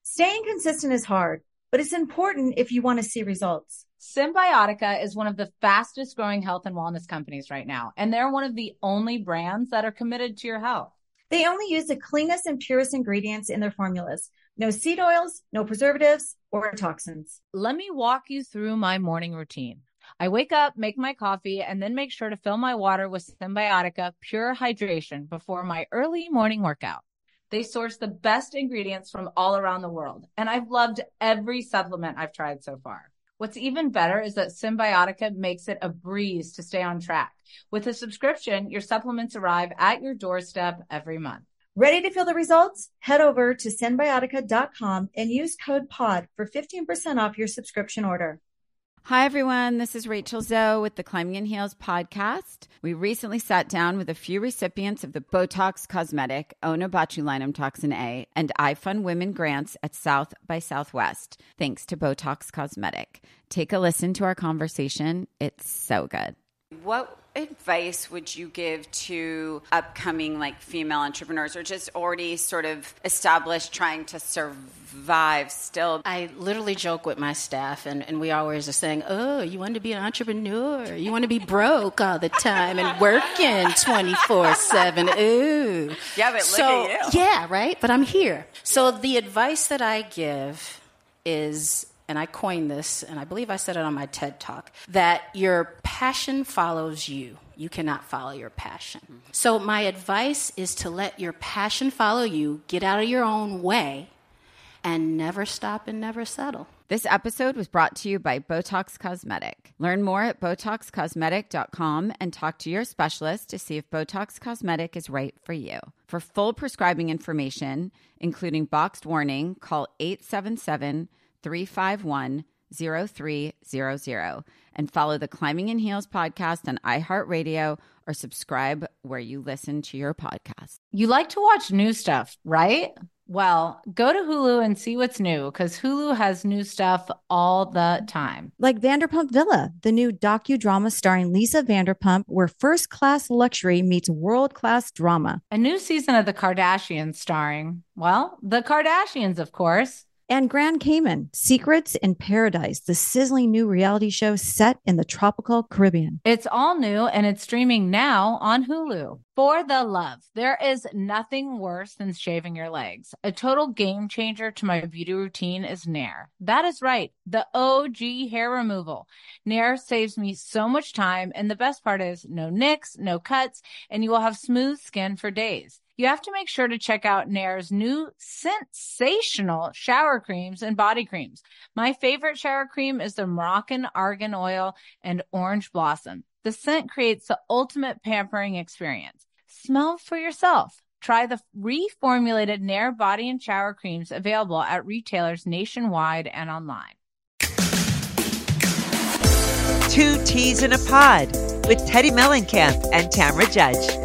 Staying consistent is hard, but it's important if you want to see results. Symbiotica is one of the fastest growing health and wellness companies right now, and they're one of the only brands that are committed to your health. They only use the cleanest and purest ingredients in their formulas. No seed oils, no preservatives, or toxins. Let me walk you through my morning routine. I wake up, make my coffee, and then make sure to fill my water with Symbiotica Pure Hydration before my early morning workout. They source the best ingredients from all around the world, and I've loved every supplement I've tried so far. What's even better is that Symbiotica makes it a breeze to stay on track. With a subscription, your supplements arrive at your doorstep every month. Ready to feel the results? Head over to Symbiotica.com and use code POD for 15% off your subscription order. Hi, everyone. This is Rachel Zoe with the Climbing in Heels podcast. We recently sat down with a few recipients of the Botox Cosmetic, Onabotulinum Toxin A, and iFund Women grants at South by Southwest, thanks to Botox Cosmetic. Take a listen to our conversation. It's so good. What advice would you give to upcoming female entrepreneurs or just already sort of established trying to survive still? I literally joke with my staff and we always are saying, oh, you want to be an entrepreneur? You want to be broke all the time and working 24/7. Ooh. Yeah, but look at you. Yeah, right? But I'm here. So the advice that I give is, and I coined this, and I believe I said it on my TED Talk, that your passion follows you. You cannot follow your passion. So my advice is to let your passion follow you, get out of your own way, and never stop and never settle. This episode was brought to you by Botox Cosmetic. Learn more at BotoxCosmetic.com and talk to your specialist to see if Botox Cosmetic is right for you. For full prescribing information, including boxed warning, call 877-351-0300 and follow the Climbing in Heels podcast on iHeartRadio or subscribe where you listen to your podcast. You like to watch new stuff, right? Well, go to Hulu and see what's new because Hulu has new stuff all the time. Like Vanderpump Villa, the new docudrama starring Lisa Vanderpump, where first-class luxury meets world-class drama. A new season of The Kardashians starring, well, the Kardashians, of course. And Grand Cayman, Secrets in Paradise, the sizzling new reality show set in the tropical Caribbean. It's all new and it's streaming now on Hulu. For the love, there is nothing worse than shaving your legs. A total game changer to my beauty routine is Nair. That is right, the OG hair removal. Nair saves me so much time, and the best part is no nicks, no cuts, and you will have smooth skin for days. You have to make sure to check out Nair's new sensational shower creams and body creams. My favorite shower cream is the Moroccan Argan Oil and Orange Blossom. The scent creates the ultimate pampering experience. Smell for yourself. Try the reformulated Nair body and shower creams available at retailers nationwide and online. Two Teas in a Pod with Teddy Mellencamp and Tamra Judge.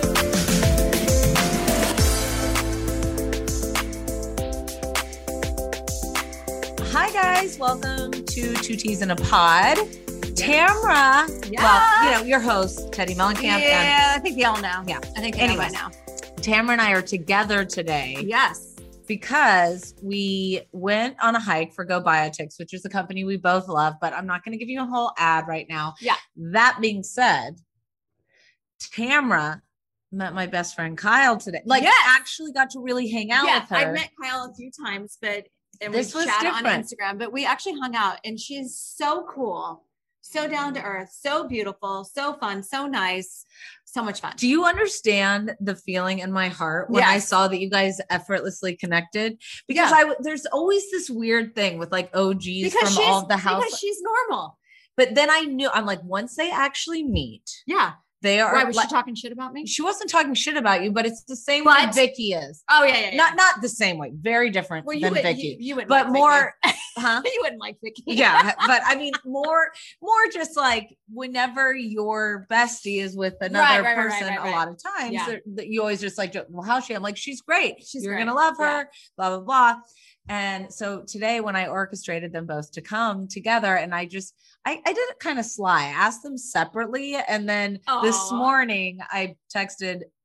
Hi, guys. Welcome to Two Teas in a Pod. Tamra, well, your host, Teddy Mellencamp. Yeah, I think they all know. Yeah. I think they know by now. Tamra and I are together today. Yes. Because we went on a hike for Go Biotics, which is a company we both love, but I'm not going to give you a whole ad right now. Yeah. That being said, Tamra met my best friend Kyle today. Actually got to really hang out with her. I met Kyle a few times, but and this we was chat different on Instagram, but we actually hung out, and she's so cool, so down to earth, so beautiful, so fun, so nice, so much fun. Do you understand the feeling in my heart when I saw that you guys effortlessly connected? Because there's always this weird thing with OGs from all the house. Because she's normal. But then I knew, I'm like, once they actually meet. Yeah. They are. Why was she talking shit about me? She wasn't talking shit about you, but it's the same way Vicky is. Oh yeah. Not the same way. Very different than Vicky. You wouldn't, but like more. Vicky. Huh? You wouldn't like Vicky. Yeah, but I mean, more just whenever your bestie is with another person, a lot of times you always just well, how's she? I'm like, she's great. You're gonna love her. Blah blah blah. And so today when I orchestrated them both to come together, and I did it kind of sly. I asked them separately. And then this morning I texted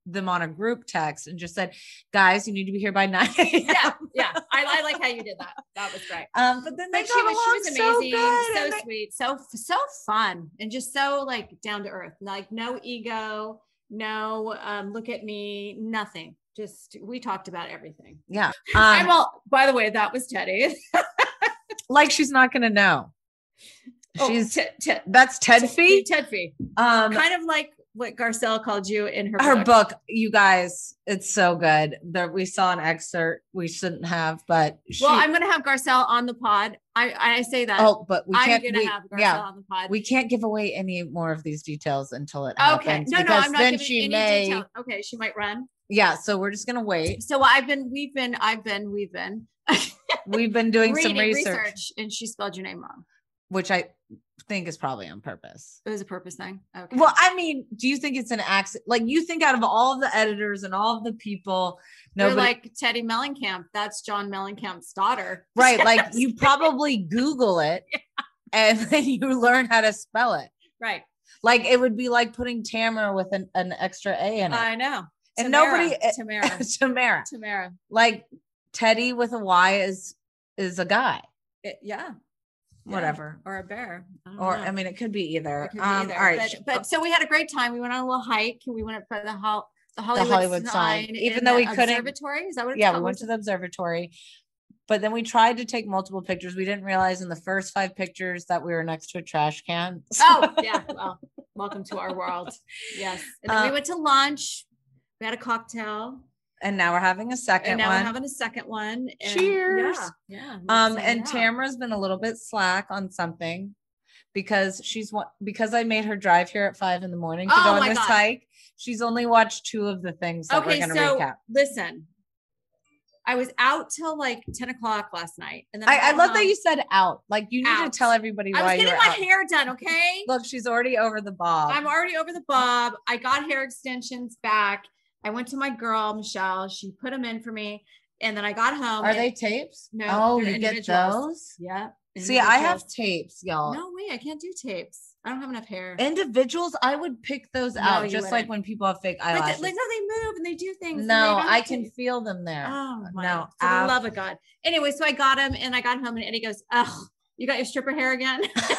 them on a group text and just said, guys, you need to be here by 9 a.m. Yeah. I like how you did that. That was great. But then they But got along she was so amazing, good. so sweet, so fun, and just so like down to earth. Like no ego, no look at me, nothing. Just we talked about everything. Yeah. And well, by the way, that was Teddy. Like she's not gonna know. She's that's Ted Fee. Ted Fee. Kind Kind of like what Garcelle called you in her book, you guys, it's so good. There we saw an excerpt we shouldn't have, but Well, I'm gonna have Garcelle on the pod. I say that. Oh, but we can't. I'm gonna have Garcelle on the pod. We can't give away any more of these details until it happens. No, because I'm not then giving she any may. detail. Okay, she might run. Yeah, so we're just gonna wait. So we've been We've been doing some reading research, and she spelled your name wrong. which I think is probably on purpose. It was a purpose thing. Okay. Well, I mean, do you think it's an accident? Like, you think out of all of the editors and all of the people, You're nobody, like Teddy Mellencamp. That's John Mellencamp's daughter. right? Like, you probably Google it and then you learn how to spell it. Right. Like, it would be like putting Tamara with an extra A in it. I know. And Tamara. Tamara. Like, Teddy with a Y is a guy. Yeah. Whatever. Or a bear. I mean, it could be either. It could be All right. But so we had a great time. We went on a little hike and we went up for the Hollywood sign. Even in though we the couldn't. Observatory? Is that what it's Yeah, called? we went to the observatory, but then we tried to take multiple pictures. We didn't realize in the first 5 pictures that we were next to a trash can. Oh, yeah. Well, welcome to our world. Yes. And then we went to lunch. We had a cocktail. And now we're having a second And now one. we're having a second one. And Cheers. Yeah. And Tamara's been a little bit slack on something because I made her drive here at 5 a.m. to go on this hike. She's only watched 2 of the things that we're going to recap. Listen, I was out till like 10 o'clock last night. And then I love that you said out. Like, you need Out. to tell everybody why I was you're getting my out. hair done. Okay. Look, she's already over the bob. I'm already over the bob. I got hair extensions back. I went to my girl, Michelle. She put them in for me. And then I got home. Are they tapes? No. Oh, they're you get individuals. those? Yeah. See, I have tapes, y'all. No way. I can't do tapes. I don't have enough hair. Individuals, I would pick those out, you just wouldn't. like when people have fake eyelashes. Like, no, they move and they do things. and No, they don't I have can to- feel them there. Oh my No, for the love of God. Anyway, so I got him and I got home and Eddie goes, "Oh, you got your stripper hair again?"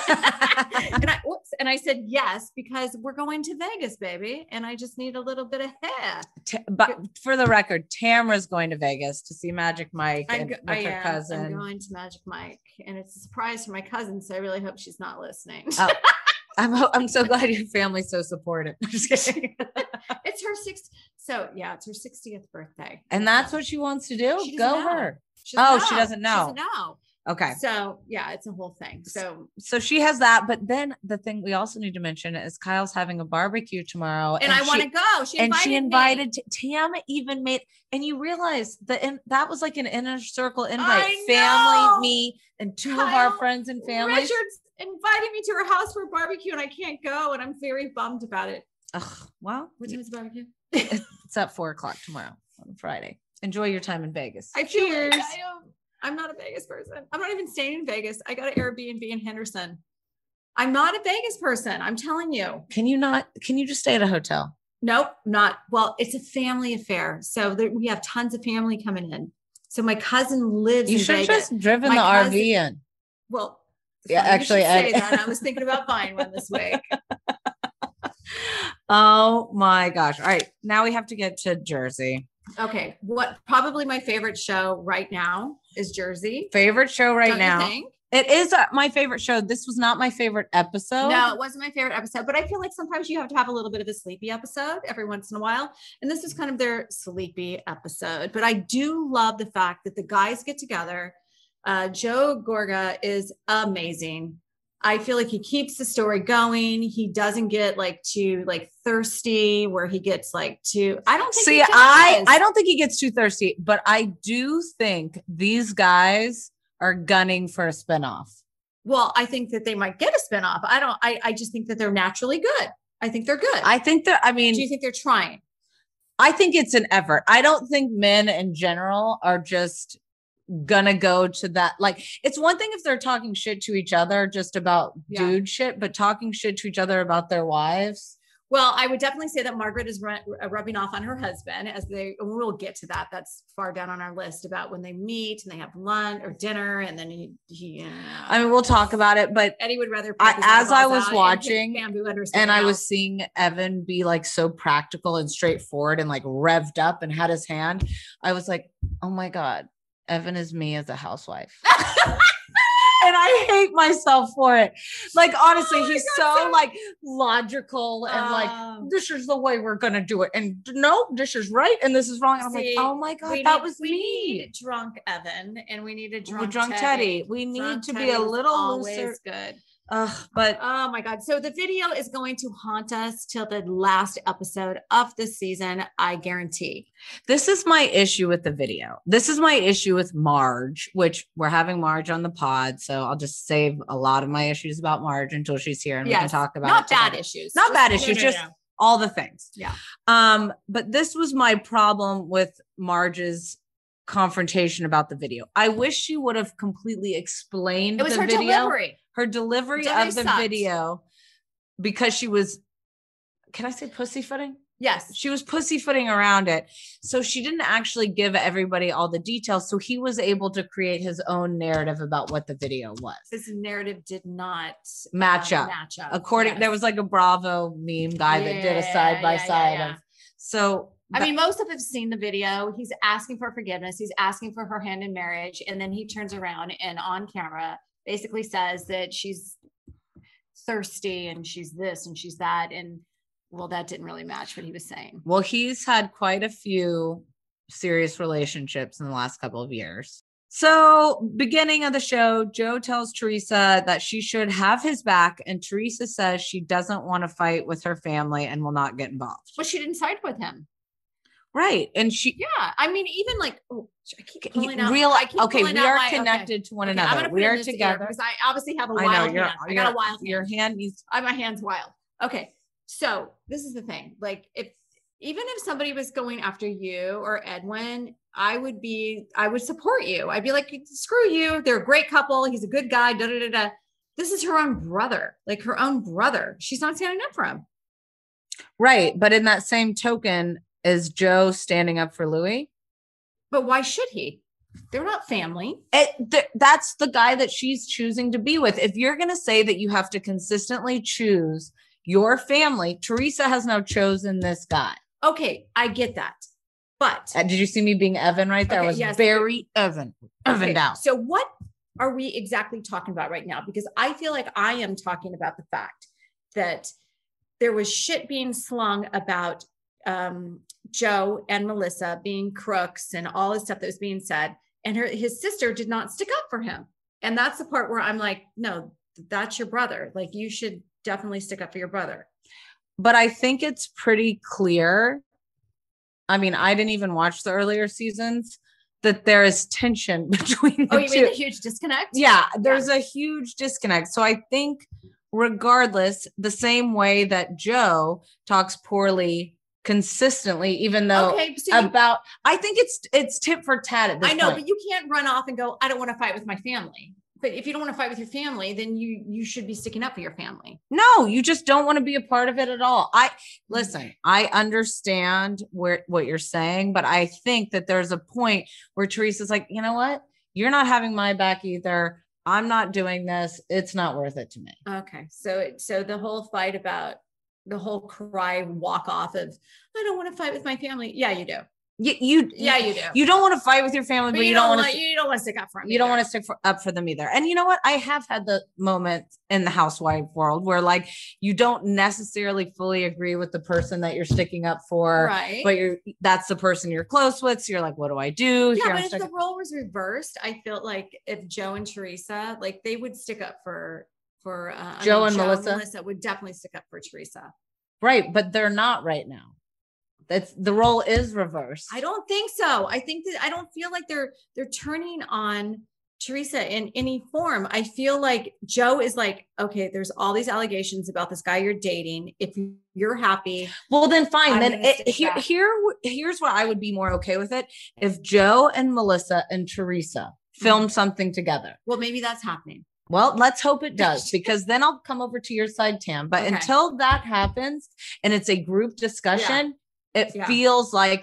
and I said, "Yes, because we're going to Vegas, baby. And I just need a little bit of hair." But for the record, Tamara's going to Vegas to see Magic Mike I with her am. cousin. I'm going to Magic Mike. And it's a surprise for my cousin. So I really hope she's not listening. Oh, I'm so glad your family's so supportive. I'm just kidding. It's her 60th. So yeah, it's her 60th birthday. And that's what she wants to do. She Go doesn't know. her. She doesn't She doesn't know. She doesn't know. Okay. So yeah, it's a whole thing. So she has that, but then the thing we also need to mention is Kyle's having a barbecue tomorrow, and I want to go. She invited me. Tam even made, and you realize that was like an inner circle invite. I Family, know. me, and 2 of Kyle, our friends and family. Richard's inviting me to her house for a barbecue, and I can't go, and I'm very bummed about it. Ugh, well, What time is the barbecue? it's at 4:00 tomorrow on Friday. Enjoy your time in Vegas. Cheers. I'm not a Vegas person. I'm not even staying in Vegas. I got an Airbnb in Henderson. I'm not a Vegas person. I'm telling you. Can you just stay at a hotel? Nope, not. Well, it's a family affair. So we have tons of family coming in. So my cousin lives You in should Vegas. just driven My the cousin- RV in. Well, Yeah, funny you actually, should say that. I was thinking about buying one this week. Oh my gosh. All right. Now we have to get to Jersey. Okay. What probably my favorite show right now is Jersey. Favorite show right Don't you now. think? It is my favorite show. This was not my favorite episode. No, it wasn't my favorite episode, but I feel like sometimes you have to have a little bit of a sleepy episode every once in a while. And this was kind of their sleepy episode. But I do love the fact that the guys get together. Joe Gorga is amazing. I feel like he keeps the story going. He doesn't get too thirsty where he gets too, I don't think See, he does. I don't think he gets too thirsty, but I do think these guys are gunning for a spinoff. Well, I think that they might get a spinoff. I just think that they're naturally good. I think they're good. Do you think they're trying? I think it's an effort. I don't think men in general are just gonna go to that. Like, it's one thing if they're talking shit to each other just about dude shit, but talking shit to each other about their wives Well, I would definitely say that Margaret is rubbing off on her husband we'll get to that. That's far down on our list about when they meet and they have lunch or dinner. And then I mean, we'll talk about it, but Eddie would rather, as I was watching and I was seeing Evan be like so practical and straightforward and like revved up and had his hand, I was like, oh my God, Evan is me as a housewife. And I hate myself for it. Like, honestly, he's so like logical and like, this is the way we're going to do it. And no, this is right. And this is wrong. And I'm like, oh my God, that was me. We need drunk Evan and we need a drunk Teddy. We need to be a little looser. Good. But oh my God. So the video is going to haunt us till the last episode of this season. I guarantee. This is my issue with the video. This is my issue with Marge, which we're having Marge on the pod. So I'll just save a lot of my issues about Marge until she's here and we can talk about not bad issues. Not bad issues, just all the things. Yeah. But this was my problem with Marge's confrontation about the video. I wish she would have completely explained the video. Her delivery of the video, because she was, can I say pussyfooting? Yes. She was pussyfooting around it. So she didn't actually give everybody all the details. So he was able to create his own narrative about what the video was. His narrative did not match up. There was like a Bravo meme guy that did a side by side. So I mean, most of us have seen the video. He's asking for forgiveness. He's asking for her hand in marriage. And then he turns around and on camera basically says that she's thirsty and she's this and she's that. And well, that didn't really match what he was saying. Well, he's had quite a few serious relationships in the last couple of years. So beginning of the show, Joe tells Teresa that she should have his back. And Teresa says she doesn't want to fight with her family and will not get involved. Well, she didn't side with him. Right. And she, I mean, even like, I keep pulling out. We are connected to one another. We are together. Because I obviously have a wild hand. I got a wild hand. Your hand needs. My hand's wild. Okay. So this is the thing. Like even if somebody was going after you or Edwin, I would support you. I'd be like, screw you. They're a great couple. He's a good guy. Da, da, da, da. This is her own brother, like her own brother. She's not standing up for him. Right. But in that same token, is Joe standing up for Louis? But why should he? They're not family. That's the guy that she's choosing to be with. If you're going to say that you have to consistently choose your family, Teresa has now chosen this guy. Okay, I get that. But did you see me being Evan right there? Okay, I was very Evan down. So what are we exactly talking about right now? Because I feel like I am talking about the fact that there was shit being slung about Joe and Melissa being crooks and all this stuff that was being said. And his sister did not stick up for him. And that's the part where I'm like, no, that's your brother. Like you should definitely stick up for your brother. But I think it's pretty clear. I mean, I didn't even watch the earlier seasons, that there is tension between the two. Mean a huge disconnect? Yeah, there's a huge disconnect. So I think regardless, the same way that Joe talks poorly consistently, even though I think it's tit for tat at this point. But you can't run off and go, I don't want to fight with my family. But if you don't want to fight with your family, then you should be sticking up for your family. No, you just don't want to be a part of it at all. I understand what you're saying, but I think that there's a point where Teresa's like, you know what? You're not having my back either. I'm not doing this. It's not worth it to me. Okay. So the whole fight about the whole cry walk off of, I don't want to fight with my family. Yeah, you do. You do. You don't want to fight with your family, but you don't want to stick up for them. You don't want to stick up for them either. And you know what? I have had the moment in the housewife world where like you don't necessarily fully agree with the person that you're sticking up for, right? But that's the person you're close with. So you're like, what do I do? Yeah, but if the role was reversed, I feel like if Joe and Teresa, like they would stick up for Joe and Melissa. Melissa would definitely stick up for Teresa. Right, but they're not right now. The role is reversed. I don't think so. I don't feel like they're turning on Teresa in any form. I feel like Joe is like, okay, there's all these allegations about this guy you're dating. If you're happy, well, then fine. Then here's where I would be more okay with it. If Joe and Melissa and Teresa filmed something together. Well, maybe that's happening. Well, let's hope it does, because then I'll come over to your side, Tam. But until that happens and it's a group discussion, it feels like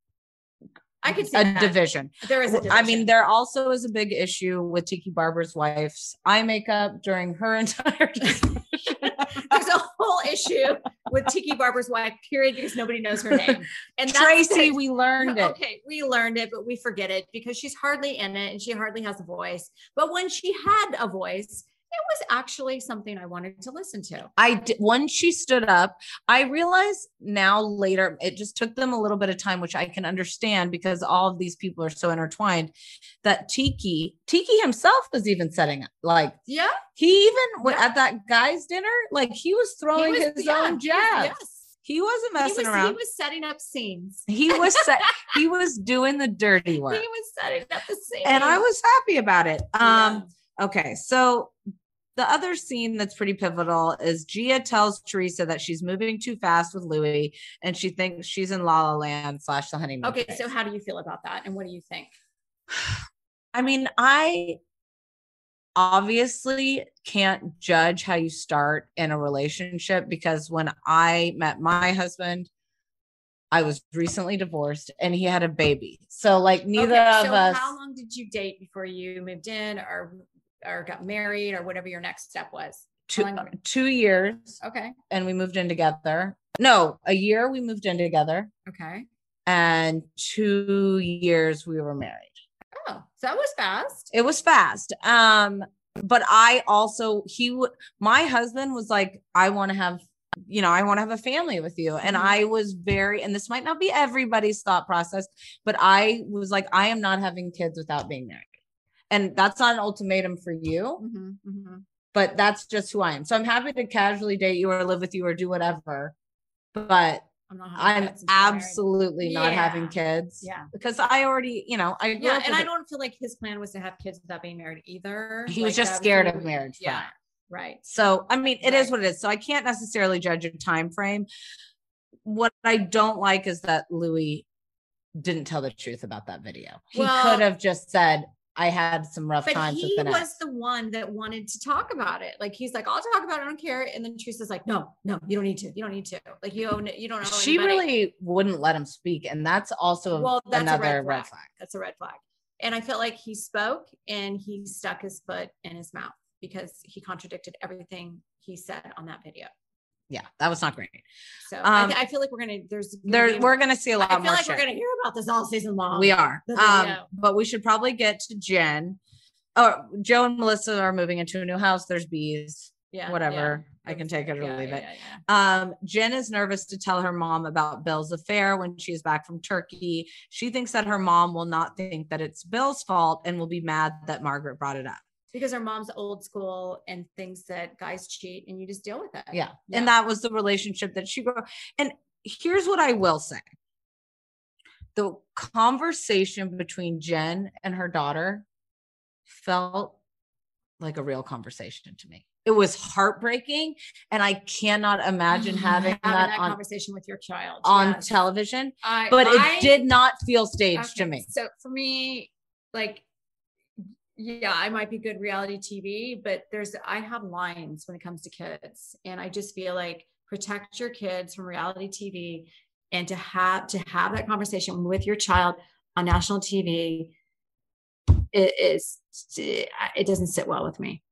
I could see a division. There is a division. I mean, there also is a big issue with Tiki Barber's wife's eye makeup during her entire discussion. There's a whole issue with Tiki Barber's wife, period, because nobody knows her name. And Tracy, we learned it. Okay, we learned it, but we forget it because she's hardly in it and she hardly has a voice. But when she had a voice, it was actually something I wanted to listen to. When she stood up, I realized now later, it just took them a little bit of time, which I can understand because all of these people are so intertwined, that Tiki himself was even setting up. Like, he even at that guy's dinner, like he was throwing his own jabs. He wasn't messing around. He was setting up scenes. He was doing the dirty work. He was setting up the scene. And I was happy about it. Okay. So the other scene that's pretty pivotal is Gia tells Teresa that she's moving too fast with Louis and she thinks she's in La La Land / the honeymoon. Okay. So how do you feel about that? And what do you think? I mean, I obviously can't judge how you start in a relationship because when I met my husband, I was recently divorced and he had a baby. So like neither of us. How long did you date before you moved in or got married or whatever your next step was? 2 years. Okay. And we moved in together. No, a year we moved in together. Okay. And 2 years we were married. Oh, so that was fast. It was fast. But I also, my husband was like, I want to have a family with you. And I was and this might not be everybody's thought process, but I was like, I am not having kids without being married. And that's not an ultimatum for you, but that's just who I am. So I'm happy to casually date you or live with you or do whatever, but I'm absolutely not having kids. Yeah. Because I already, and I don't feel like his plan was to have kids without being married either. He was just scared of marriage. Yeah. Right. So, I mean, it is what it is. So I can't necessarily judge a time frame. What I don't like is that Louis didn't tell the truth about that video. He could have just said, I had some rough times with the But he was the one that wanted to talk about it. Like, he's like, I'll talk about it. I don't care. And then Teresa's like, no, you don't need to. You don't need to. Like, you don't know. She really wouldn't let him speak. And that's also another red flag. That's a red flag. And I felt like he spoke and he stuck his foot in his mouth because he contradicted everything he said on that video. Yeah, that was not great. So I feel like we're gonna see a lot more. I feel like we're gonna hear about this all season long. We are. But we should probably get to Jen. Oh, Joe and Melissa are moving into a new house. There's bees. Yeah. Whatever. Yeah. I can take it or leave it. Yeah. Jen is nervous to tell her mom about Bill's affair when she's back from Turkey. She thinks that her mom will not think that it's Bill's fault and will be mad that Margaret brought it up. Because her mom's old school and thinks that guys cheat and you just deal with it. Yeah. And that was the relationship that she grew up. And here's what I will say. The conversation between Jen and her daughter felt like a real conversation to me. It was heartbreaking. And I cannot imagine having that conversation with your child on television, but it did not feel staged to me. So for me, like, yeah, I might be good reality TV, but I have lines when it comes to kids. And I just feel like protect your kids from reality TV and to have that conversation with your child on national TV. It doesn't sit well with me.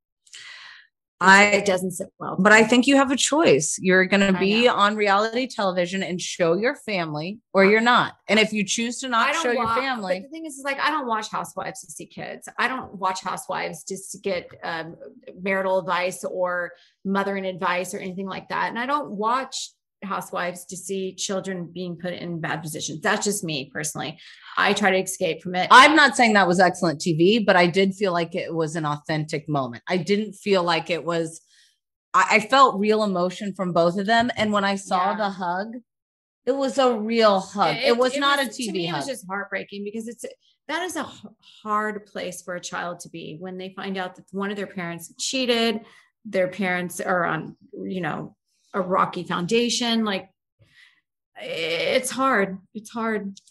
It doesn't sit well. But I think you have a choice. You're going to be on reality television and show your family, or you're not. And if you choose to not show your family. But the thing is like, I don't watch Housewives to see kids. I don't watch Housewives just to get marital advice or mothering advice or anything like that. And I don't watch Housewives to see children being put in bad positions. That's just me personally. I try to escape from it. I'm not saying that was excellent TV, but I did feel like it was an authentic moment. I didn't feel like it was, I felt real emotion from both of them. And when I saw the hug, it was a real hug. It was not a TV to me, hug. It was just heartbreaking because that is a hard place for a child to be when they find out that one of their parents cheated, their parents are on, a rocky foundation. Like, it's hard.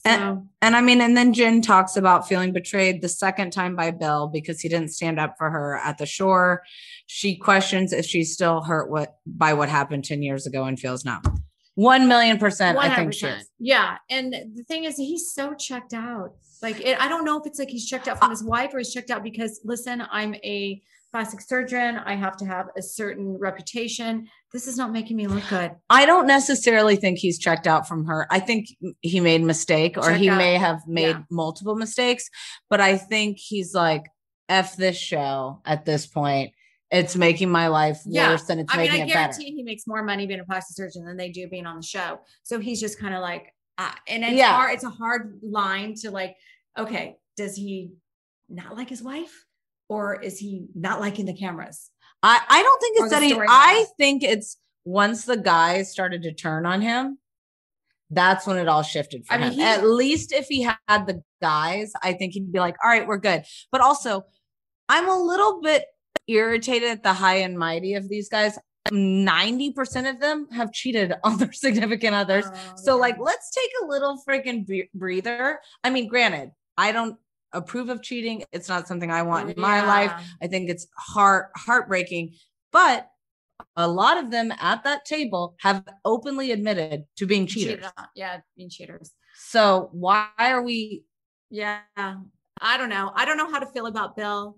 So, And I mean, and then Jen talks about feeling betrayed the second time by Bill because he didn't stand up for her at the shore. She questions if she's still hurt by what happened 10 years ago and feels no. 1,000,000%. I think she is. Yeah. And the thing is, he's so checked out. Like, I don't know if it's like he's checked out from his wife or he's checked out because, listen, I'm a plastic surgeon. I have to have a certain reputation. This is not making me look good. I don't necessarily think he's checked out from her. I think he made a mistake or he may have made multiple mistakes, but I think he's like, F this show at this point. It's making my life worse than it's making it better. I guarantee he makes more money being a plastic surgeon than they do being on the show. So he's just kind of like, and it's hard. It's a hard line to like, okay, does he not like his wife or is he not liking the cameras? I don't think it's that I think it's once the guys started to turn on him, that's when it all shifted for him. At least if he had the guys, I think he'd be like, all right, we're good. But also, I'm a little bit irritated at the high and mighty of these guys. 90% of them have cheated on their significant others. So like, let's take a little freaking breather. I mean, granted, I don't approve of cheating. It's not something I want in my life. I think it's heartbreaking, but a lot of them at that table have openly admitted to being cheaters. Being cheaters. So why are we? Yeah. I don't know. I don't know how to feel about Bill.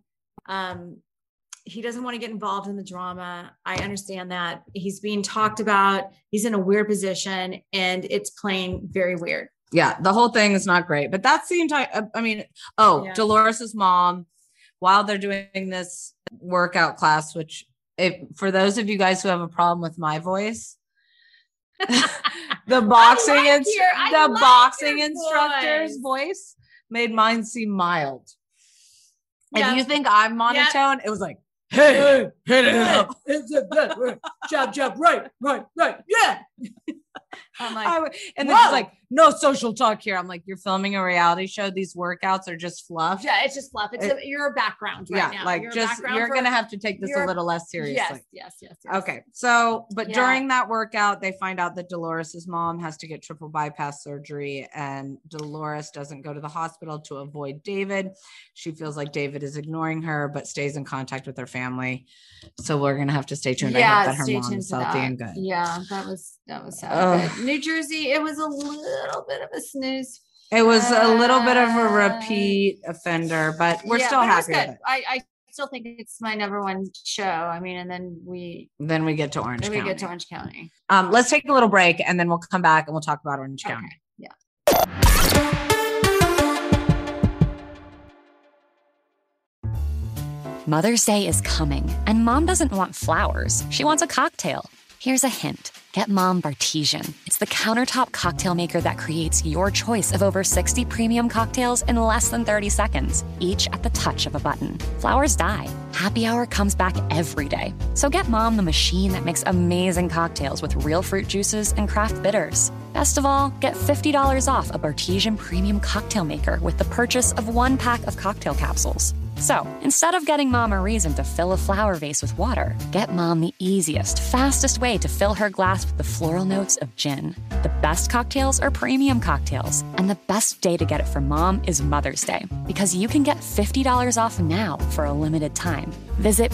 He doesn't want to get involved in the drama. I understand that he's being talked about. He's in a weird position and it's playing very weird. Yeah. The whole thing is not great, but that's the entire, Dolores's mom, while they're doing this workout class, which for those of you guys who have a problem with my voice, the boxing instructor's voice made mine seem mild. Yeah. If you think I'm monotone, it was like, hey, hit it. Jab, right. Yeah. I'm like, and then it's like, no social talk here. I'm like, you're filming a reality show. These workouts are just fluff. Yeah, it's just fluff. You're a background right now. Like you're going to have to take this a little less seriously. Yes. Okay. So, but during that workout, they find out that Dolores's mom has to get triple bypass surgery and Dolores doesn't go to the hospital to avoid David. She feels like David is ignoring her, but stays in contact with her family. So we're going to have to stay tuned. I hope that her mom is healthy and good. Yeah, that was sad. New Jersey, it was a little bit of a snooze. It was a little bit of a repeat offender, but we're still happy with it. I still think it's my number one show. I mean, and then we get to Orange County. Let's take a little break and then we'll come back and we'll talk about Orange County. Yeah. Mother's Day is coming, and Mom doesn't want flowers. She wants a cocktail. Here's a hint. Get Mom Bartesian. It's the countertop cocktail maker that creates your choice of over 60 premium cocktails in less than 30 seconds, each at the touch of a button. Flowers die. Happy Hour comes back every day. So get Mom the machine that makes amazing cocktails with real fruit juices and craft bitters. Best of all, get $50 off a Bartesian premium cocktail maker with the purchase of 1 pack of cocktail capsules. So, instead of getting Mom a reason to fill a flower vase with water, get Mom the easiest, fastest way to fill her glass with the floral notes of gin. The best cocktails are premium cocktails, and the best day to get it for Mom is Mother's Day, because you can get $50 off now for a limited time. Visit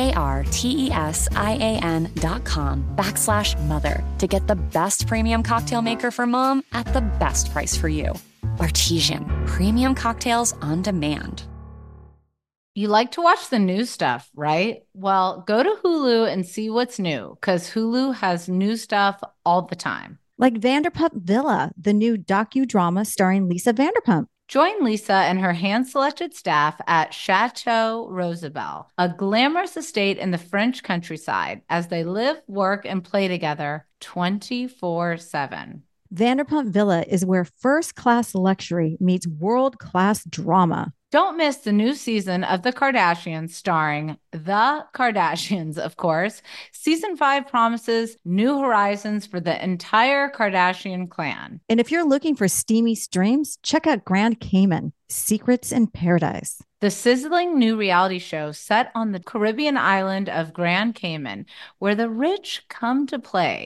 BARTESIAN.com/mother to get the best premium cocktail maker for Mom at the best price for you. Bartesian, premium cocktails on demand. You like to watch the new stuff, right? Well, go to Hulu and see what's new, because Hulu has new stuff all the time. Like Vanderpump Villa, the new docudrama starring Lisa Vanderpump. Join Lisa and her hand-selected staff at Chateau Rosabelle, a glamorous estate in the French countryside, as they live, work, and play together 24/7. Vanderpump Villa is where first-class luxury meets world-class drama. Don't miss the new season of The Kardashians, starring The Kardashians, of course. Season 5 promises new horizons for the entire Kardashian clan. And if you're looking for steamy streams, check out Grand Cayman, Secrets in Paradise. The sizzling new reality show set on the Caribbean island of Grand Cayman, where the rich come to play,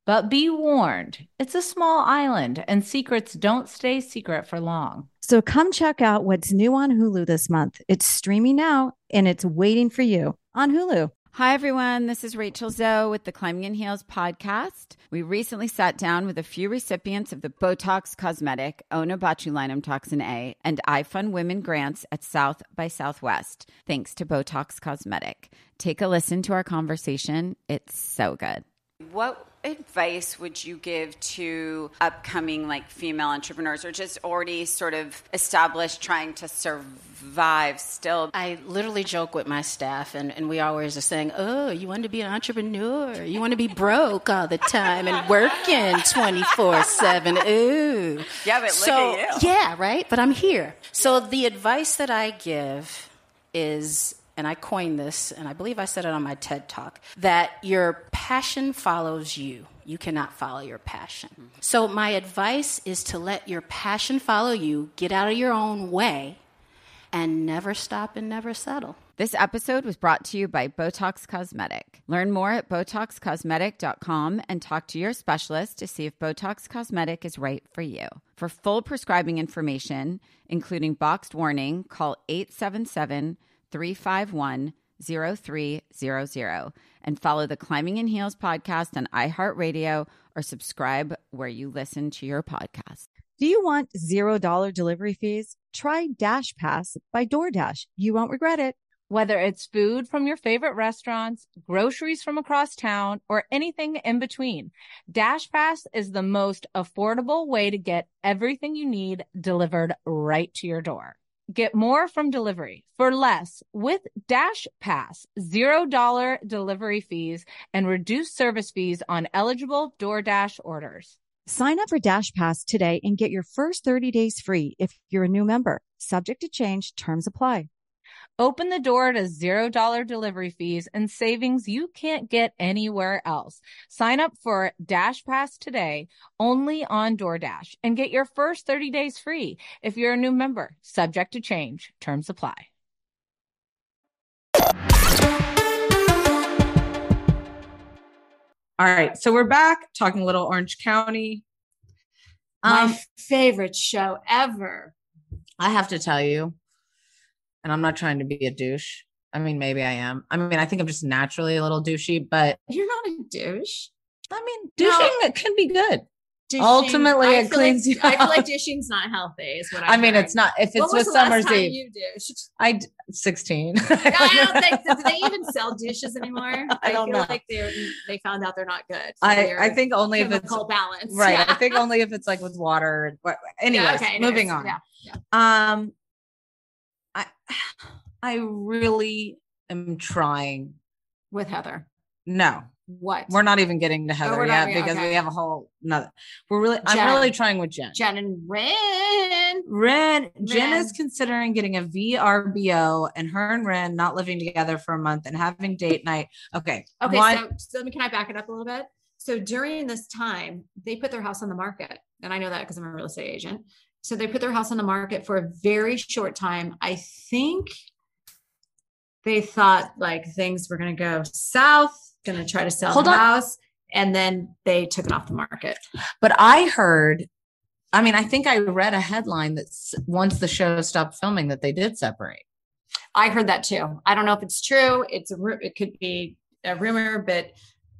But be warned, it's a small island and secrets don't stay secret for long. So come check out what's new on Hulu this month. It's streaming now and it's waiting for you on Hulu. Hi, everyone. This is Rachel Zoe with the Climbing in Heels podcast. We recently sat down with a few recipients of the Botox Cosmetic, Onabotulinum Toxin A, and iFund Women grants at South by Southwest, thanks to Botox Cosmetic. Take a listen to our conversation. It's so good. What advice would you give to upcoming female entrepreneurs or just already sort of established trying to survive still? I literally joke with my staff, and we always are saying, oh, you want to be an entrepreneur? You want to be broke all the time and working 24/7? Ooh. Yeah, but look at you. Yeah, right? But I'm here. So the advice that I give is, and I coined this, and I believe I said it on my TED Talk, that your passion follows you. You cannot follow your passion. So my advice is to let your passion follow you, get out of your own way, and never stop and never settle. This episode was brought to you by Botox Cosmetic. Learn more at BotoxCosmetic.com and talk to your specialist to see if Botox Cosmetic is right for you. For full prescribing information, including boxed warning, call 877-351-0300 and follow the Climbing in Heels podcast on iHeartRadio or subscribe where you listen to your podcast. Do you want $0 delivery fees? Try Dash Pass by DoorDash. You won't regret it. Whether it's food from your favorite restaurants, groceries from across town, or anything in between, DashPass is the most affordable way to get everything you need delivered right to your door. Get more from delivery for less with DashPass, $0 delivery fees, and reduced service fees on eligible DoorDash orders. Sign up for Dash Pass today and get your first 30 days free if you're a new member. Subject to change, terms apply. Open the door to $0 delivery fees and savings you can't get anywhere else. Sign up for Dash Pass today only on DoorDash and get your first 30 days free if you're a new member. Subject to change, terms apply. All right, so we're back talking Little Orange County. My favorite show ever. I have to tell you, and I'm not trying to be a douche. I mean, maybe I am. I mean, I think I'm just naturally a little douchey, but You're not a douche. I mean, douching can be good. Douching, Ultimately, it cleans you I feel up. like douching's not healthy, is what I mean, heard. it's not. If it's When was with the last Summer's time Eve, you douched? 16. I don't think. Do they even sell douches anymore? I don't feel know. like they found out they're not good. I think only if it's chemical balance. right. Yeah. I think only if it's like with water. But anyways, moving on. Yeah. I really am trying. With Heather. No, What? we're not even getting to Heather we're yet not- because okay. we have a whole another. I'm Jen. really trying with Jen. Jen and Ren. Jen Ren. is considering getting a VRBO, and her and Ren not living together for a month and having date night. Okay. Okay. So can I back it up a little bit? So during this time, they put their house on the market. And I know that because I'm a real estate agent. So they put their house on the market for a very short time. I think they thought like things were going to go south, going to try to sell the house. And then they took it off the market. But I heard, I mean, I think I read a headline that once the show stopped filming that they did separate. I heard that too. I don't know if it's true. It could be a rumor, but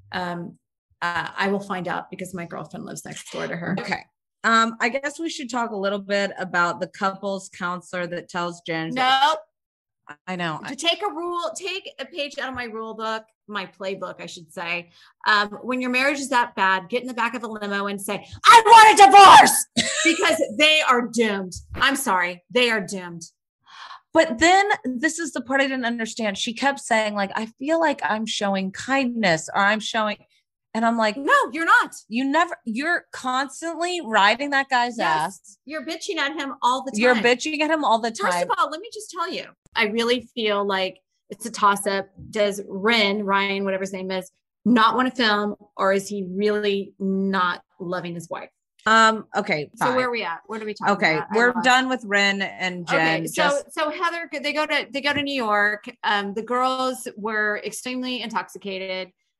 I will find out because my girlfriend lives next door to her. Okay. I guess we should talk a little bit about the couples counselor that tells Jen. Nope. I know. To take a page out of my rule book, my playbook, I should say. When your marriage is that bad, get in the back of a limo and say, I want a divorce because they are doomed. I'm sorry. They are doomed. But then this is the part I didn't understand. She kept saying like, I feel like I'm showing kindness or I'm showing, and I'm like, no, you're not. You're constantly riding that guy's ass. You're bitching at him all the time. You're bitching at him all the time. First of all, let me just tell you, I really feel like it's a toss up. Does Ryan, whatever his name is, not want to film, or is he really not loving his wife? Okay. So fine. where are we at? What are we talking about? Okay. We're done with Ren and Jen. Okay. So Heather, they go to New York. The girls were extremely intoxicated.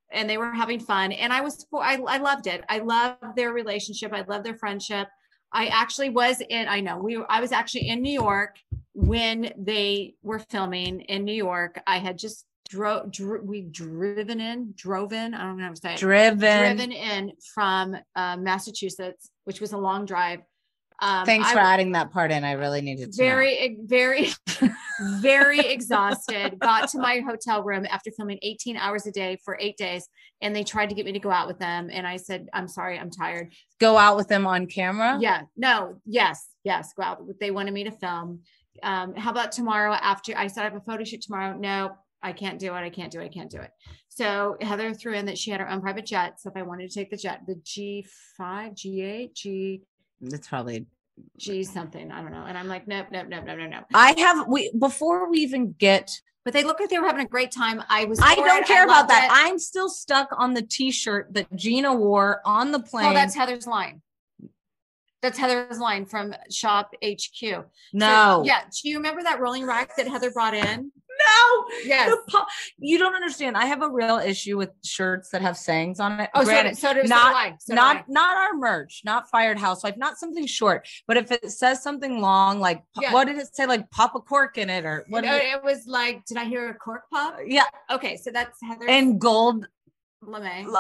and they were having fun. And I loved it. I loved their relationship. I loved their friendship. I was actually in New York when they were filming in New York. I had just driven in, driven in from Massachusetts, which was a long drive. Thanks for adding that part in. I really needed to very very exhausted. Got to my hotel room after filming 18 hours a day for 8 days, and they tried to get me to go out with them, and I said, I'm sorry, I'm tired. Go out with them on camera? Yes, go out. They wanted me to film. How about tomorrow after? I said I have a photo shoot tomorrow. No, I can't do it. So Heather threw in that she had her own private jet. So if I wanted to take the jet, the G5, G8, it's probably G something. I don't know. And I'm like, nope. Before we even get, but they looked like they were having a great time. I don't care about that. I'm still stuck on the t-shirt that Gina wore on the plane. Oh, that's Heather's line. That's Heather's line from Shop HQ. No. So, yeah. Do you remember that rolling rack that Heather brought in? No. Yes. You don't understand. I have a real issue with shirts that have sayings on it. Oh, so not our merch, not Fired Housewife, not something short. But if it says something long, like what did it say? Like pop a cork in it, or what? It was like, did I hear a cork pop? Yeah. Okay, so that's Heather and gold lame.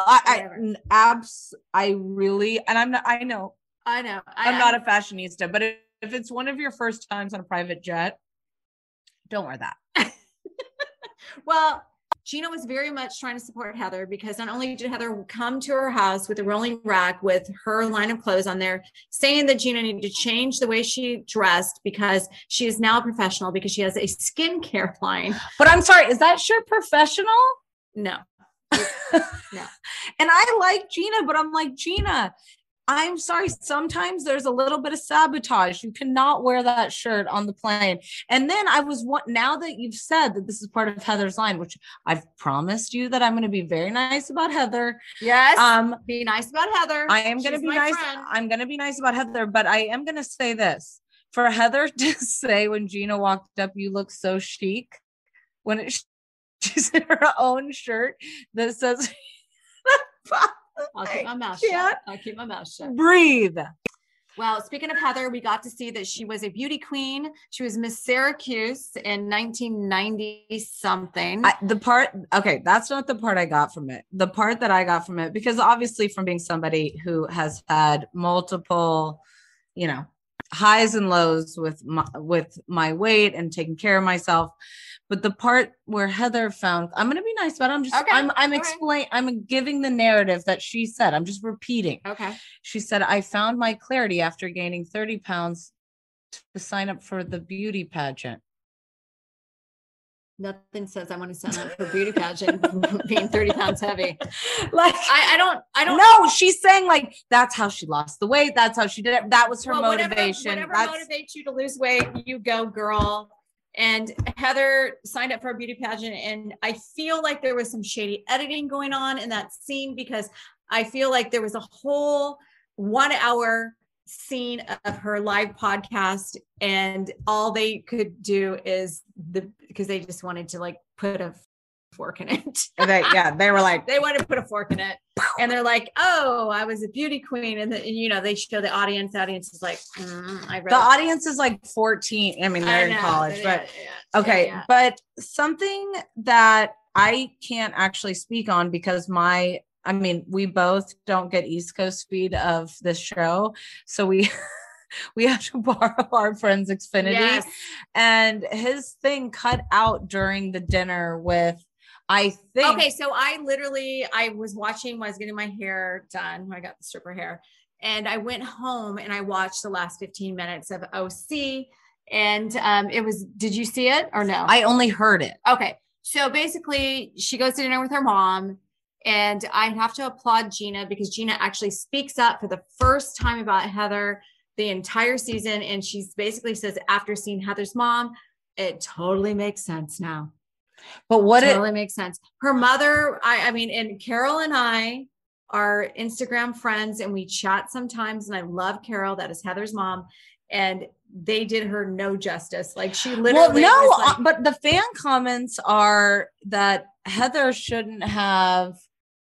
I really, and I'm not. I know. I'm not a fashionista, but if it's one of your first times on a private jet, don't wear that. Well, Gina was very much trying to support Heather, because not only did Heather come to her house with a rolling rack with her line of clothes on there, saying that Gina needed to change the way she dressed because she is now a professional, because she has a skincare line. But I'm sorry, is that shirt professional? No. No. And I like Gina, but I'm like, Gina, I'm sorry. Sometimes there's a little bit of sabotage. You cannot wear that shirt on the plane. And then now that you've said that this is part of Heather's line, which I've promised you that I'm going to be very nice about Heather. Yes. Be nice about Heather. I am going to be nice. Friend. I'm going to be nice about Heather, but I am going to say this. For Heather to say when Gina walked up, you look so chic, when she's in her own shirt that says, I'll keep my mouth shut. Breathe. Well, speaking of Heather, we got to see that she was a beauty queen. She was Miss Syracuse in 1990 something. That's not the part I got from it. The part that I got from it, because obviously from being somebody who has had multiple, highs and lows with my weight and taking care of myself. But the part where Heather found, I'm going to be nice about it. I'm giving the narrative that she said. I'm just repeating. Okay. She said, I found my clarity after gaining 30 pounds to sign up for the beauty pageant. Nothing says I want to sign up for a beauty pageant being 30 pounds heavy. Like, I don't know. She's saying like, that's how she lost the weight. That's how she did it. That was her motivation. Whatever motivates you to lose weight, you go, girl. And Heather signed up for a beauty pageant. And I feel like there was some shady editing going on in that scene, because I feel like there was a whole 1 hour scene of her live podcast, and all they could do is because they just wanted to like put a fork in it. They were like, they wanted to put a fork in it, and they're like, oh, I was a beauty queen, and they show the audience. The audience is like, the audience is like 14. I mean, they're in college, but okay. Yeah. But something that I can't actually speak on, because we both don't get East Coast feed of this show. So we have to borrow our friend's Xfinity. Yes. And his thing cut out during the dinner with, I think. Okay. So I was watching when I was getting my hair done. I got the stripper hair, and I went home and I watched the last 15 minutes of OC, and did you see it or no? I only heard it. Okay. So basically she goes to dinner with her mom, and I have to applaud Gina, because Gina actually speaks up for the first time about Heather the entire season. And she basically says, after seeing Heather's mom, it totally makes sense now. But what totally makes sense. Her mother, and Carol and I are Instagram friends, and we chat sometimes. And I love Carol. That is Heather's mom. And they did her no justice. Like, she literally. But the fan comments are that Heather shouldn't have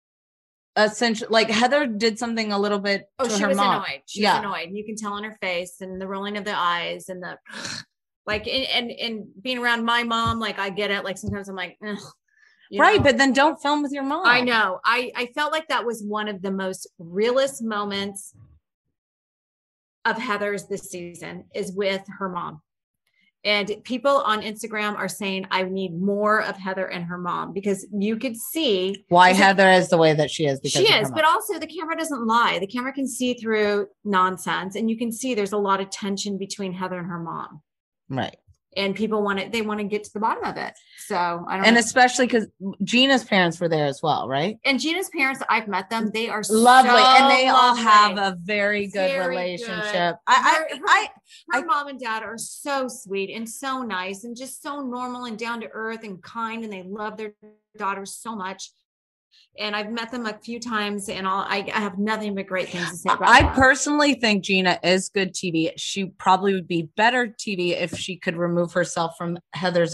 essentially, like Heather did something a little bit to she her was mom. annoyed. She was annoyed. You can tell on her face and the rolling of the eyes and the like, and being around my mom, like I get it. Like sometimes I'm like, ugh, right. know? But then don't film with your mom. I know. I felt like that was one of the most realist moments of Heather's this season is with her mom. And people on Instagram are saying, I need more of Heather and her mom, because you could see why Heather is the way that she is. She is, but also the camera doesn't lie. The camera can see through nonsense. And you can see there's a lot of tension between Heather and her mom. Right. And people want to get to the bottom of it. So I don't and know. Especially because Gina's parents were there as well, right? And Gina's parents, I've met them. They are lovely. So and they all lovely. have a very good relationship. Her mom and dad are so sweet and so nice and just so normal and down to earth and kind. And they love their daughters so much. And I've met them a few times, and I have nothing but great things to say about I them. personally think Gina is good TV. She probably would be better TV if she could remove herself from Heather's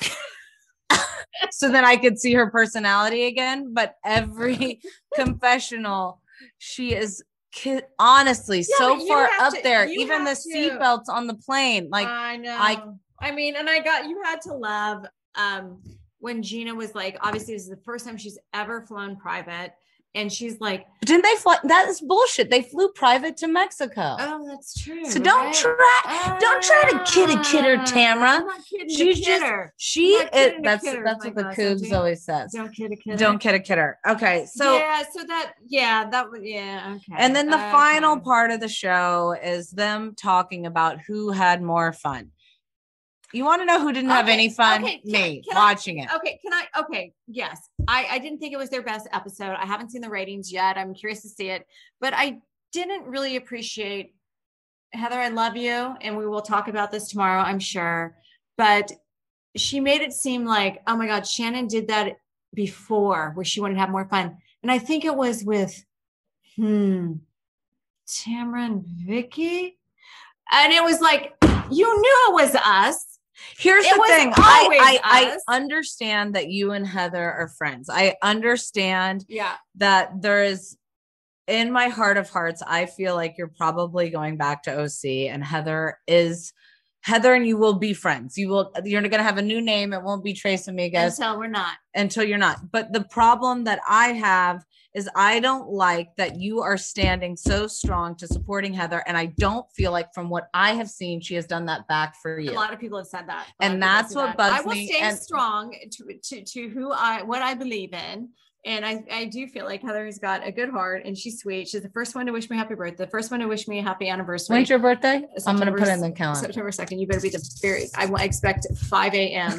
so then I could see her personality again. But every confessional, she is honestly so far up there. Even the seatbelts on the plane. Like I know. I mean, and you had to love when Gina was like, obviously this is the first time she's ever flown private. And she's like, didn't they fly? That is bullshit. They flew private to Mexico. Oh, that's true. So don't try to kid her, Tamara. I'm not kidding. She's just that's what the Cougs always says. Don't kid a kidder. Don't kid a kidder. Okay, so okay. And then the final part of the show is them talking about who had more fun. You want to know who didn't have any fun? Me watching it. Yes. I didn't think it was their best episode. I haven't seen the ratings yet. I'm curious to see it, but I didn't really appreciate Heather. I love you. And we will talk about this tomorrow, I'm sure, but she made it seem like, oh my God, Shannon did that before where she wanted to have more fun. And I think it was with, Tamara and Vicky. And it was like, you knew it was us. Here's the thing. I understand that you and Heather are friends. I understand that there is, in my heart of hearts, I feel like you're probably going back to OC, and Heather and you will be friends. You're going to have a new name. It won't be Tres Amigas. Until you're not. But the problem that I have is I don't like that you are standing so strong to supporting Heather. And I don't feel like, from what I have seen, she has done that back for you. A lot of people have said that. And that's what bugs me. I will stay strong to what I believe in. And I do feel like Heather's got a good heart and she's sweet. She's the first one to wish me happy birthday, the first one to wish me a happy anniversary. When's your birthday? I'm going to put it in the calendar. September 2nd. You better be I expect 5 a.m.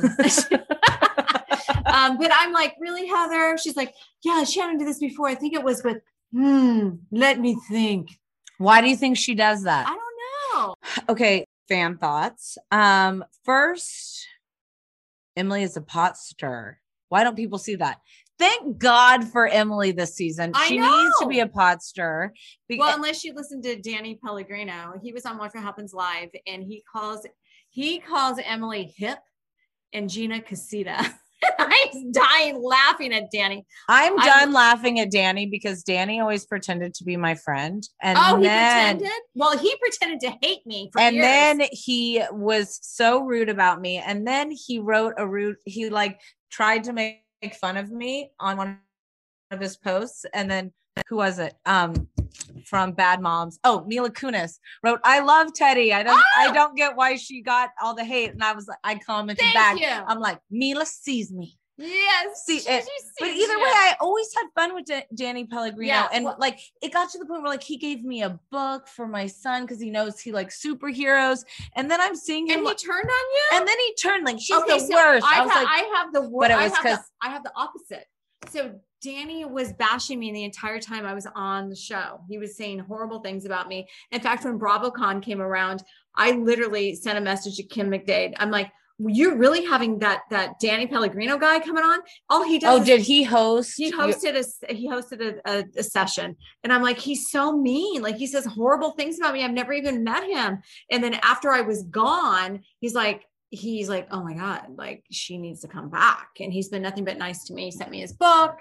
But I'm like, really, Heather? She's like, yeah, Shannon did this before. I think it was with, let me think. Why do you think she does that? I don't know. Okay. Fan thoughts. First, Emily is a pot stirrer. Why don't people see that? Thank God for Emily this season. She needs to be a pot stirrer. Well, unless you listen to Danny Pellegrino, he was on Watch What Happens Live, and he calls Emily hip and Gina casita. I'm dying laughing at Danny. I'm done laughing at Danny because Danny always pretended to be my friend. And he pretended? Well, he pretended to hate me for years. Then he was so rude about me. And then he tried to make fun of me on one of his posts. And then who was it? From Bad Moms. Oh, Mila Kunis wrote, I love Teddy. I don't get why she got all the hate. And I commented back. I'm like, Mila sees me. Yes. But either way, I always had fun with Danny Pellegrino. Yeah, and it got to the point where he gave me a book for my son because he knows he likes superheroes. And then I'm seeing him. And he turned on you? And then he turned she's the worst. I have the worst. But it was because I have the opposite. So Danny was bashing me the entire time I was on the show. He was saying horrible things about me. In fact, when BravoCon came around, I literally sent a message to Kim McDade. I'm like, you're really having that Danny Pellegrino guy coming on? All he does. Oh, did he host? He hosted a session, and I'm like, he's so mean. Like, he says horrible things about me. I've never even met him. And then after I was gone, he's like, oh my God, like she needs to come back. And he's been nothing but nice to me. He sent me his book.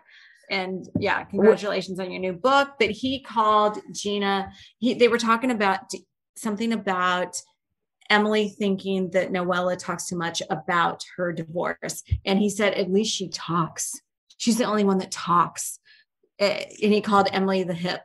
And yeah, congratulations on your new book. But he called Gina. They were talking about something about Emily thinking that Noella talks too much about her divorce. And he said, at least she talks. She's the only one that talks. And he called Emily the hip.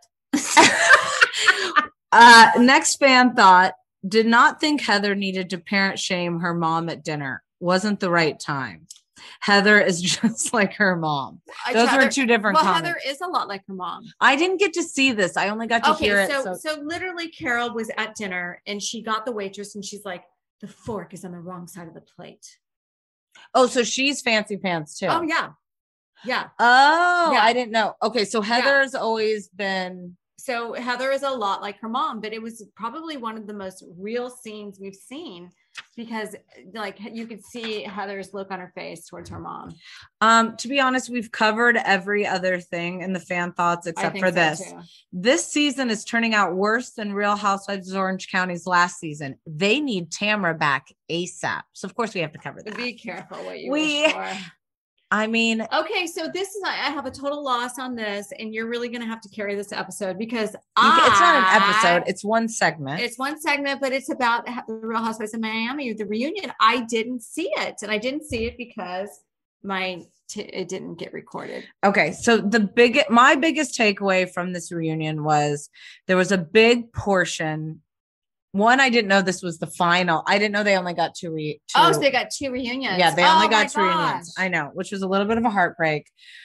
Next fan thought, did not think Heather needed to parent shame her mom at dinner. Wasn't the right time. Heather is just like her mom. Those were two different comments. Heather is a lot like her mom. I didn't get to see this. I only got to hear it. So literally Carol was at dinner and she got the waitress and she's like, the fork is on the wrong side of the plate. Oh, so she's fancy pants too. Oh, yeah. Yeah. Oh, yeah. I didn't know. Okay. So Heather's always been. So Heather is a lot like her mom, but it was probably one of the most real scenes we've seen because like you could see Heather's look on her face towards her mom. To be honest, we've covered every other thing in the fan thoughts except for this. Too. This season is turning out worse than Real Housewives of Orange County's last season. They need Tamra back ASAP. So of course we have to cover that. Be careful what you wish for. I mean, okay, so this is, I have a total loss on this, and you're really going to have to carry this episode because it's not an episode, it's one segment. It's one segment, but it's about the Real Housewives of Miami, the reunion. I didn't see it, and I didn't see it because it didn't get recorded. Okay, so my biggest takeaway from this reunion was there was a big portion. One, I didn't know this was the final. I didn't know they only got two. So they got two reunions. Yeah, they only got two reunions. I know, which was a little bit of a heartbreak.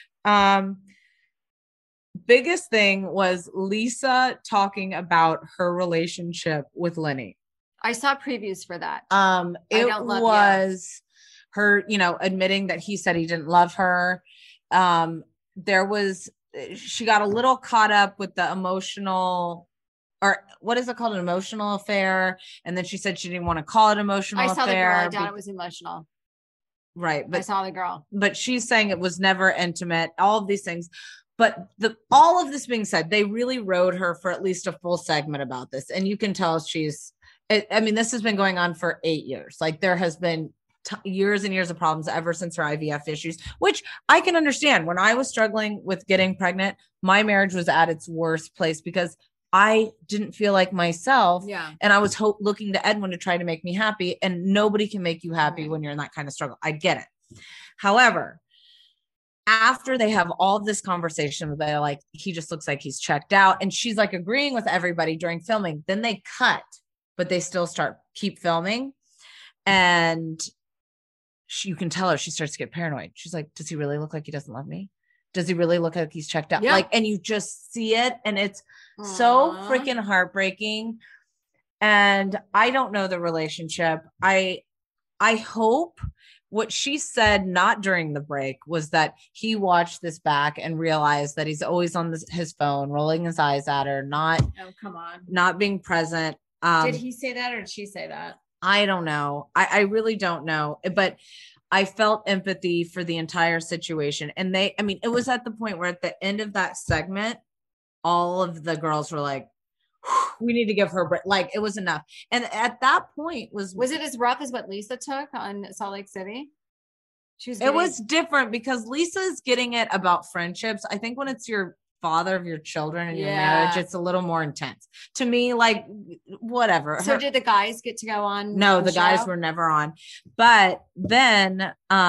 Biggest thing was Lisa talking about her relationship with Lenny. I saw previews for that. It was her, admitting that he said he didn't love her. She got a little caught up with the emotional, or what is it called? An emotional affair. And then she said she didn't want to call it emotional affair. I saw the girl. I doubt it was emotional. Right. But I saw the girl. But she's saying it was never intimate, all of these things. But all of this being said, they really rode her for at least a full segment about this. And you can tell this has been going on for 8 years. Like there has been years and years of problems ever since her IVF issues, which I can understand. When I was struggling with getting pregnant, my marriage was at its worst place because I didn't feel like myself. Yeah. And I was looking to Edwin to try to make me happy. And nobody can make you happy when you're in that kind of struggle. I get it. However, after they have all this conversation, they're like, he just looks like he's checked out. And she's like agreeing with everybody during filming. Then they cut, but they still keep filming. And you can tell her, she starts to get paranoid. She's like, does he really look like he doesn't love me? Does he really look like he's checked out? Yeah. And you just see it. And it's so freaking heartbreaking. And I don't know the relationship. I hope what she said, not during the break, was that he watched this back and realized that he's always on his phone, rolling his eyes at her, not being present. Did he say that or did she say that? I don't know. I really don't know. But I felt empathy for the entire situation. And it was at the point where at the end of that segment, all of the girls were like, we need to give her a break. Like it was enough. And at that point was it as rough as what Lisa took on Salt Lake City? It was different because Lisa's getting it about friendships. I think when it's your father of your children and your marriage, it's a little more intense to me. Like whatever. So did the guys get to go on? No, the guys were never on. But then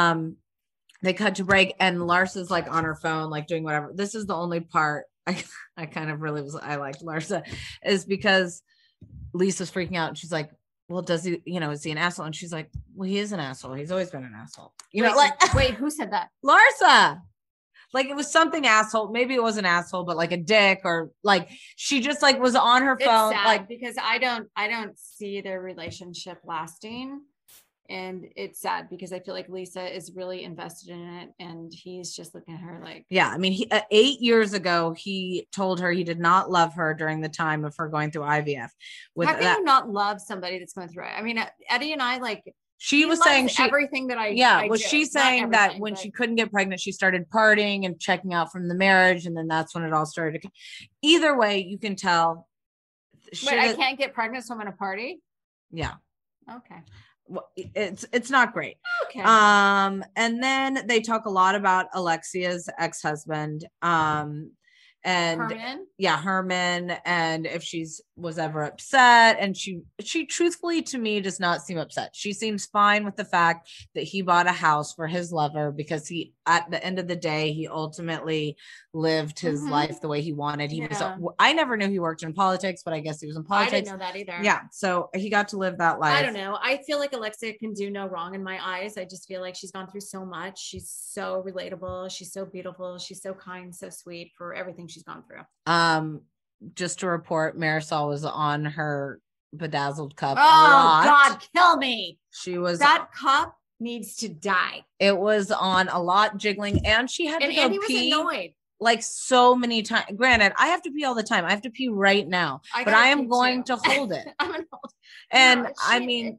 they cut to break and Larsa's like on her phone, like doing whatever. This is the only part I kind of really I liked Larsa, is because Lisa's freaking out and she's like, well, does he, is he an asshole? And she's like, well, he is an asshole. He's always been an asshole. Wait, who said that? Larsa. Like it was something asshole. Maybe it was an asshole, but like a dick, or like she just like was on her phone. It's sad like because I don't see their relationship lasting. And it's sad because I feel like Lisa is really invested in it and he's just looking at her like, yeah. I mean, 8 years ago, he told her he did not love her during the time of her going through IVF. How can you not love somebody that's going through it? I mean, Eddie and I she was saying everything that she's saying that when she couldn't get pregnant, she started partying and checking out from the marriage. And then that's when it all started. Either way, you can tell. Wait, I can't get pregnant, so I'm going to party? Yeah. Okay. it's not great. Okay. And then they talk a lot about Alexia's ex-husband. And Herman, and if she's was ever upset, and she truthfully to me does not seem upset. She seems fine with the fact that he bought a house for his lover, because he, at the end of the day, he ultimately lived his life the way he wanted. I never knew he worked in politics, but I guess he was in politics. I didn't know that either. Yeah, so he got to live that life. I don't know. I feel like Alexia can do no wrong in my eyes. I just feel like she's gone through so much. She's so relatable. She's so beautiful. She's so kind, so sweet for everything she's gone through. Just to report, Marisol was on her bedazzled cup. Oh God, kill me. That cup needs to die. It was on a lot, jiggling, and she had to go Andy pee. was annoyed. Like so many times. Granted, I have to pee all the time. I have to pee right now, but I am going to hold it. I'm gonna hold it. And no, I mean,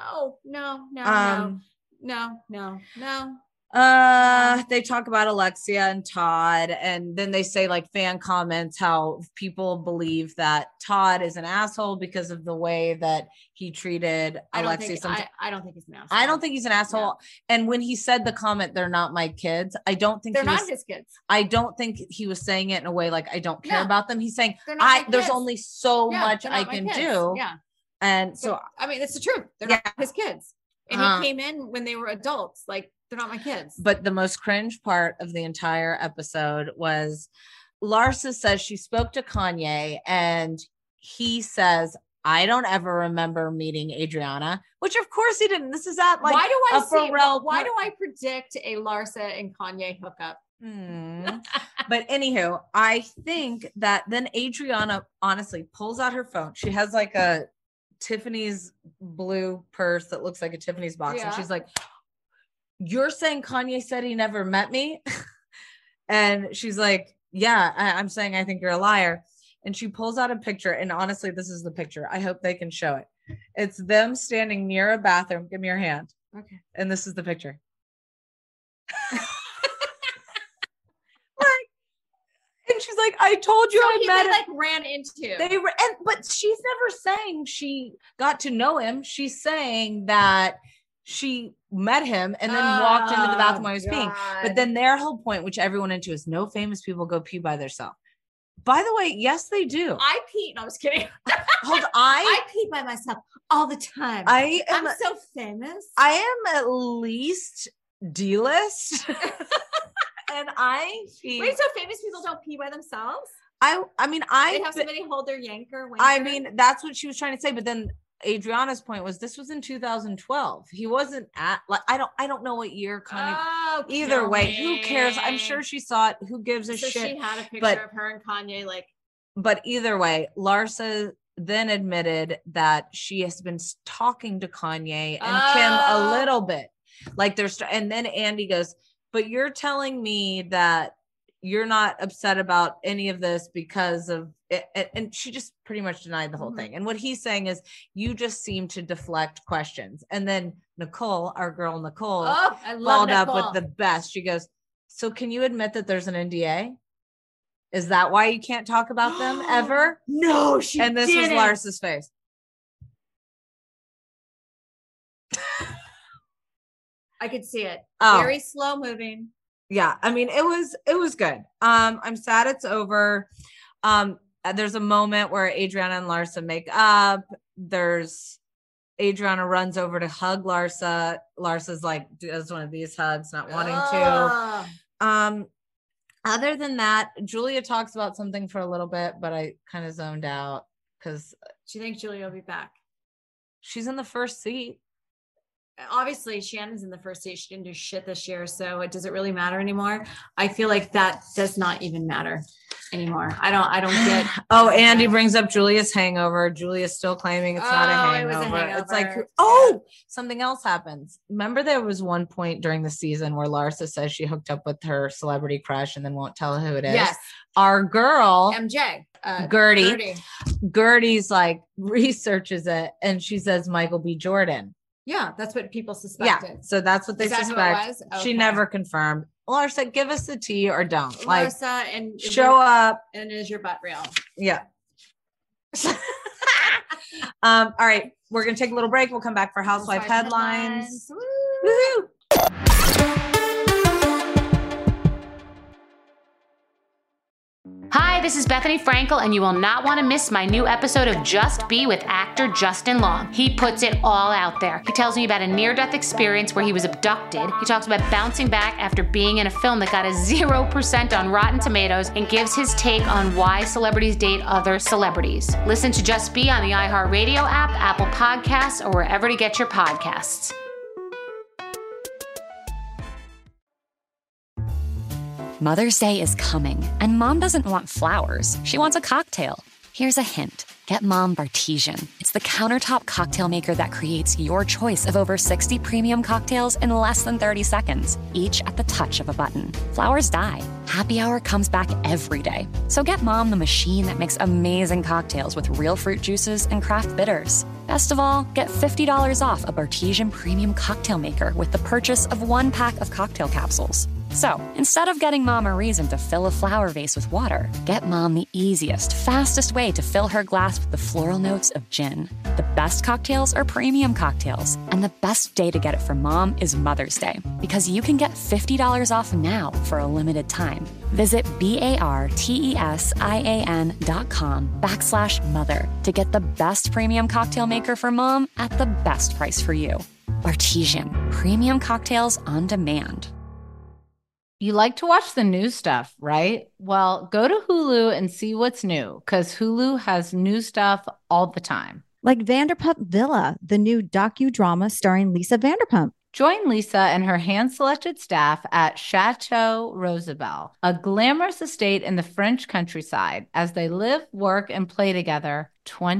no. They talk about Alexia and Todd, and then they say like fan comments how people believe that Todd is an asshole because of the way that he treated Alexia. I don't think he's an asshole. I don't think he's an asshole. No. And when he said the comment, "They're not my kids," I don't think they're not his kids. I don't think he was saying it in a way like I don't care about them. He's saying there's only so much I can do. Yeah. And so I mean, it's the truth. They're not his kids. And he came in when they were adults. Like, they're not my kids. But the most cringe part of the entire episode was Larsa says she spoke to Kanye, and he says, I don't ever remember meeting Adriana, which of course he didn't. This is at like why do I predict a Larsa and Kanye hookup? But anywho, I think that then Adriana honestly pulls out her phone. She has like a Tiffany's blue purse that looks like a Tiffany's box. Yeah. And she's like, you're saying Kanye said he never met me? And she's like, yeah, I'm saying I think you're a liar. And she pulls out a picture. And honestly, this is the picture. I hope they can show it. It's them standing near a bathroom. Give me your hand. Okay. And this is the picture. And she's like, I told you I met him. Like ran into. But she's never saying she got to know him. She's saying that she met him and then walked into the bathroom while he was peeing. But then their whole point, which everyone into, is no famous people go pee by themselves. By the way, yes, they do. I pee. No, I was kidding. I pee by myself all the time. I'm so famous. I am at least D-list. And wait, so famous people don't pee by themselves? I mean, they have somebody hold their yanker. I mean, that's what she was trying to say. But then Adriana's point was this was in 2012. He wasn't at like I don't know what year Kanye. Either way, who cares? I'm sure she saw it. Who gives a shit? She had a picture of her and Kanye, like. But either way, Larsa then admitted that she has been talking to Kanye and Kim a little bit. Like and then Andy goes, but you're telling me that you're not upset about any of this because of it. And she just pretty much denied the whole thing. And what he's saying is you just seem to deflect questions. And then Nicole, our girl Nicole, followed up with the best. She goes, so can you admit that there's an NDA? Is that why you can't talk about them ever? No, she didn't. And this was Larsa's face. I could see it. Very slow moving. Yeah. I mean, it was good. I'm sad it's over. There's a moment where Adriana and Larsa make up. Adriana runs over to hug Larsa. Larsa's like, does one of these hugs, not wanting to. Other than that, Julia talks about something for a little bit, but I kind of zoned out because. Do you think Julia will be back? She's in the first seat. Obviously Shannon's in the first seat. She didn't do shit this year, so does it really matter anymore? I feel like that does not even matter anymore. I don't get. Andy brings up Julia's hangover. Julia's still claiming it's not a hangover. It was a hangover. It's like something else happens. Remember there was one point during the season where Larsa says she hooked up with her celebrity crush and then won't tell who it is. Yes. Our girl MJ Gertie's like researches it and she says Michael B. Jordan. Yeah, that's what people suspected. Yeah, so that's what they suspect. Okay. She never confirmed. Larsa, give us the tea or don't. Larsa, and show up. And is your butt real? Yeah. All right. We're going to take a little break. We'll come back for Housewife headlines. Woohoo! Hi, this is Bethany Frankel, and you will not want to miss my new episode of Just Be with actor Justin Long. He puts it all out there. He tells me about a near-death experience where he was abducted. He talks about bouncing back after being in a film that got a 0% on Rotten Tomatoes and gives his take on why celebrities date other celebrities. Listen to Just Be on the iHeartRadio app, Apple Podcasts, or wherever to get your podcasts. Mother's Day is coming, and Mom doesn't want flowers. She wants a cocktail. Here's a hint. Get Mom Bartesian. It's the countertop cocktail maker that creates your choice of over 60 premium cocktails in less than 30 seconds, each at the touch of a button. Flowers die. Happy Hour comes back every day. So get Mom the machine that makes amazing cocktails with real fruit juices and craft bitters. Best of all, get $50 off a Bartesian premium cocktail maker with the purchase of 1 pack of cocktail capsules. So, instead of getting Mom a reason to fill a flower vase with water, get Mom the easiest, fastest way to fill her glass with the floral notes of gin. The best cocktails are premium cocktails, and the best day to get it for Mom is Mother's Day, because you can get $50 off now for a limited time. Visit BARTESIAN.com/mother to get the best premium cocktail maker for Mom at the best price for you. Bartesian, premium cocktails on demand. You like to watch the new stuff, right? Well, go to Hulu and see what's new, because Hulu has new stuff all the time. Like Vanderpump Villa, the new docudrama starring Lisa Vanderpump. Join Lisa and her hand-selected staff at Chateau Rosabelle, a glamorous estate in the French countryside, as they live, work, and play together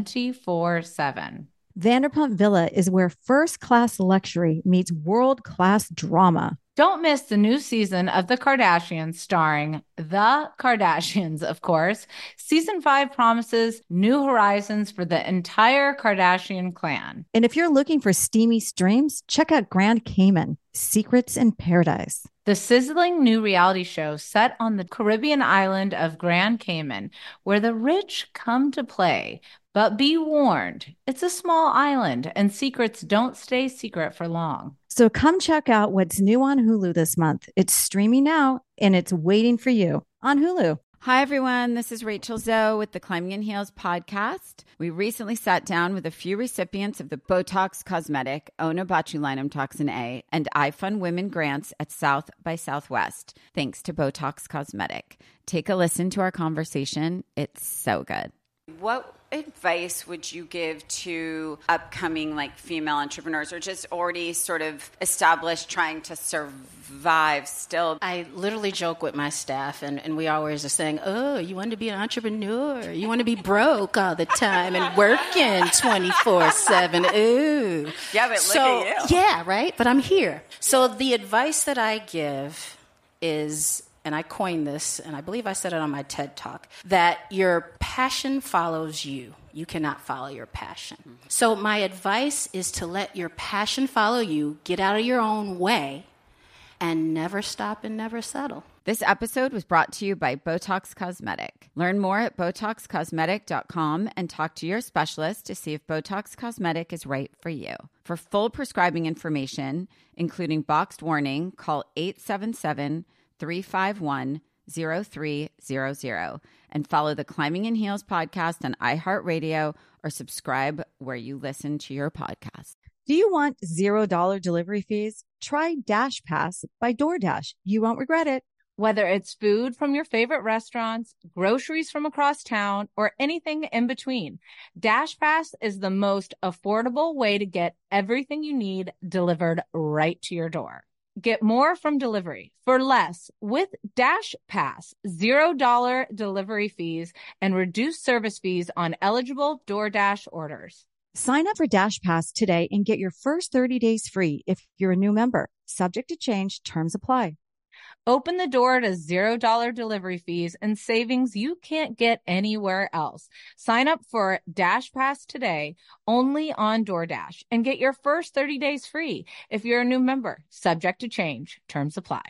24/7. Vanderpump Villa is where first-class luxury meets world-class drama. Don't miss the new season of The Kardashians, starring The Kardashians, of course. Season 5 promises new horizons for the entire Kardashian clan. And if you're looking for steamy streams, check out Grand Cayman, Secrets in Paradise. The sizzling new reality show set on the Caribbean island of Grand Cayman, where the rich come to play. But be warned, it's a small island and secrets don't stay secret for long. So come check out what's new on Hulu this month. It's streaming now and it's waiting for you on Hulu. Hi, everyone. This is Rachel Zoe with the Climbing in Heels podcast. We recently sat down with a few recipients of the Botox Cosmetic, Onabotulinum Toxin A, and iFund Women grants at South by Southwest, thanks to Botox Cosmetic. Take a listen to our conversation. It's so good. What advice would you give to upcoming female entrepreneurs, or just already sort of established, trying to survive still? I literally joke with my staff, and we always are saying, oh, you want to be an entrepreneur? You want to be broke all the time and working 24/7? Ooh. Yeah, but look at you. Yeah, right? But I'm here. So the advice that I give is, and I coined this, and I believe I said it on my TED Talk, that your passion follows you. You cannot follow your passion. So my advice is to let your passion follow you, get out of your own way, and never stop and never settle. This episode was brought to you by Botox Cosmetic. Learn more at BotoxCosmetic.com and talk to your specialist to see if Botox Cosmetic is right for you. For full prescribing information, including boxed warning, call 877-351-0300 and follow the Climbing in Heels podcast on iHeartRadio or subscribe where you listen to your podcast. Do you want $0 delivery fees? Try Dash Pass by DoorDash. You won't regret it. Whether it's food from your favorite restaurants, groceries from across town, or anything in between, DashPass is the most affordable way to get everything you need delivered right to your door. Get more from delivery for less with DashPass. $0 delivery fees and reduced service fees on eligible DoorDash orders. Sign up for Dash Pass today and get your first 30 days free if you're a new member. Subject to change. Terms apply. Open the door to $0 delivery fees and savings you can't get anywhere else. Sign up for Dash Pass today, only on DoorDash, and get your first 30 days free if you're a new member. Subject to change. Terms apply.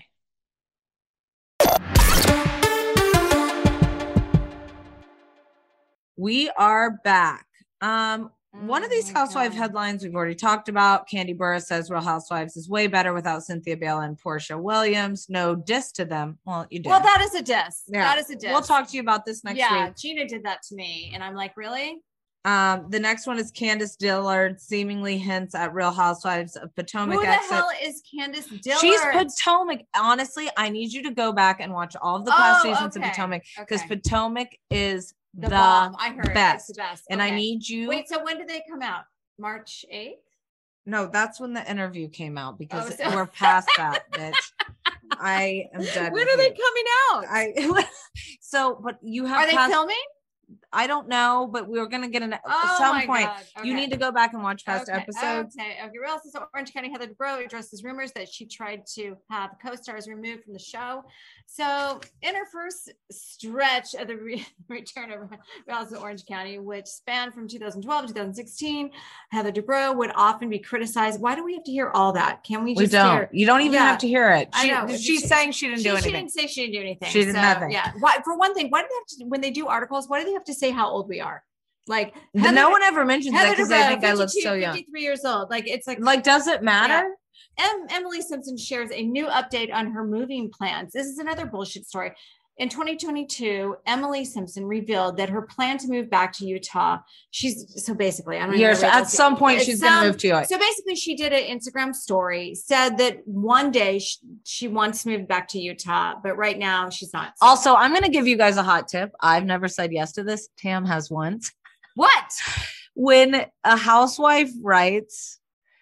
We are back. One of these housewife headlines we've already talked about. Kandi Burruss says Real Housewives is way better without Cynthia Bale and Portia Williams. No diss to them. Well, you did. Well, that is a diss. Yeah. That is a diss. We'll talk to you about this next week. Yeah, Gina did that to me, and I'm like, really? The next one is Candace Dillard seemingly hints at Real Housewives of Potomac. Who the hell is Candace Dillard? She's Potomac. Honestly, I need you to go back and watch all of the past seasons of Potomac because Potomac is the bomb. I heard best. It's the best. And I need you. Wait, so when did they come out? March 8th? No, that's when the interview came out because we're past that, bitch. I am dead. When are they coming out? But you have. Are they filming? I don't know, but we were going to get at some point. Okay. You need to go back and watch past episodes. Okay. Real Housewives of Orange County, Heather Dubrow addresses rumors that she tried to have co-stars removed from the show. So in her first stretch of the return of Real Housewives of Orange County, which spanned from 2012 to 2016, Heather Dubrow would often be criticized. Why do we have to hear all that? Can we just hear? You don't even have to hear it. I know. She's saying she didn't do anything. She didn't say she didn't do anything. She did nothing. Yeah. Why, for one thing, why do they have to, when they do articles, why do they have to say how old we are? Like no one ever mentions that because they think I look so young. 53 years old. Like it's like does it matter? Yeah. Emily Simpson shares a new update on her moving plans. This is another bullshit story. In 2022, Emily Simpson revealed that her plan to move back to Utah. She's so basically, I don't know. At some point, she's going to move to Utah. So basically, she did an Instagram story, said that one day she wants to move back to Utah, but right now she's not. So. Also, I'm going to give you guys a hot tip. I've never said yes to this. Tam has once. What? When a housewife writes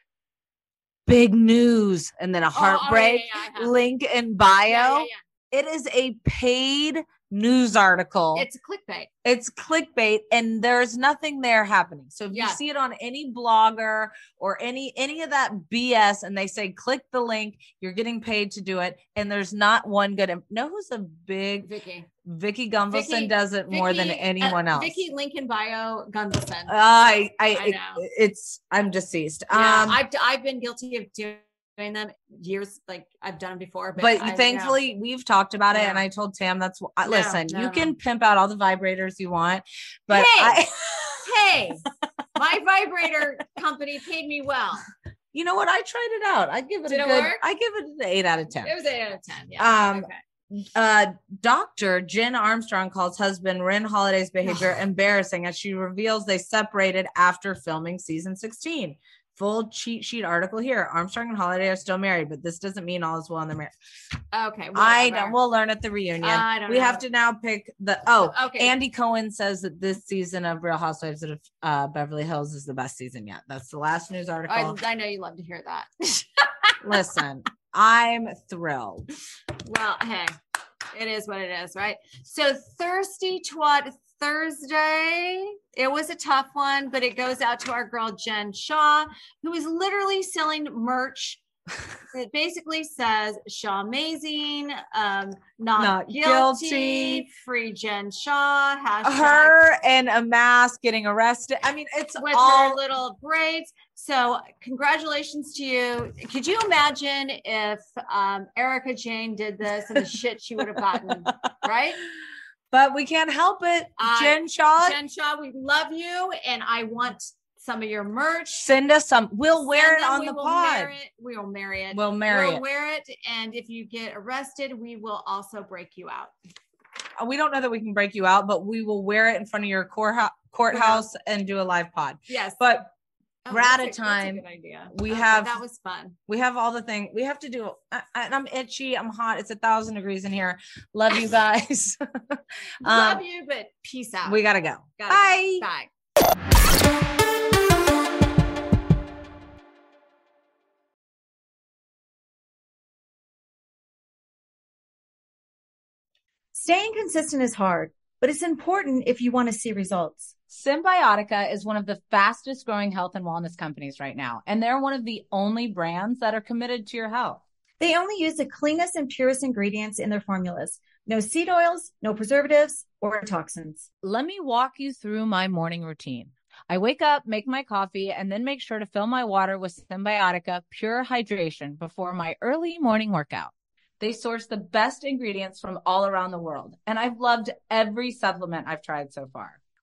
big news and then a heartbreak link in bio, it is a paid news article. It's clickbait. It's clickbait, and there's nothing there happening. So if you see it on any blogger or any of that BS, and they say click the link, you're getting paid to do it, and there's not one good. Know who's a big Vicky Gunvalson does it more than anyone else. Vicky Lincoln Bio Gunvalson. I know. I'm deceased. Yeah, I've been guilty of doing them years, like I've done before, but thankfully we've talked about it, and I told Tam that's you can pimp out all the vibrators you want, but hey, my vibrator company paid me well. You know what? I tried it out. I give it I give it an 8 out of 10. It was 8 out of 10. Yeah. Dr. Jen Armstrong calls husband Ren Holiday's behavior embarrassing as she reveals they separated after filming season 16. Full cheat sheet article here. Armstrong and Holiday are still married, but this doesn't mean all is well in their marriage. Okay. Whatever. I know. We'll learn at the reunion. We have to now pick Andy Cohen says that this season of Real Housewives of Beverly Hills is the best season yet. That's the last news article. I know you love to hear that. Listen, I'm thrilled. Well, hey, it is what it is, right? So Thirsty Twat Thursday. It was a tough one, but it goes out to our girl Jen Shaw, who is literally selling merch. It basically says Shaw amazing, not guilty, free Jen Shaw, her in a mask getting arrested. I mean, it's with all her little braids. So congratulations to you. Could you imagine if Erica Jane did this and the shit she would have gotten, right? But we can't help it. Jen Shaw, we love you. And I want some of your merch. Send us some. We'll wear it on the pod. We will marry it. We'll wear it. And if you get arrested, we will also break you out. We don't know that we can break you out, but we will wear it in front of your courthouse and do a live pod. Yes. But we're out of time. That's a good idea. That was fun. We have all the things we have to do. And I'm itchy. I'm hot. It's 1,000 degrees in here. Love you guys. Love you, but peace out. We gotta go. Bye. Bye. Staying consistent is hard, but it's important if you want to see results. Symbiotica is one of the fastest growing health and wellness companies right now, and they're one of the only brands that are committed to your health. They only use the cleanest and purest ingredients in their formulas. No seed oils, no preservatives, or toxins. Let me walk you through my morning routine. I wake up, make my coffee, and then make sure to fill my water with Symbiotica Pure Hydration before my early morning workout. They source the best ingredients from all around the world, and I've loved every supplement I've tried so far.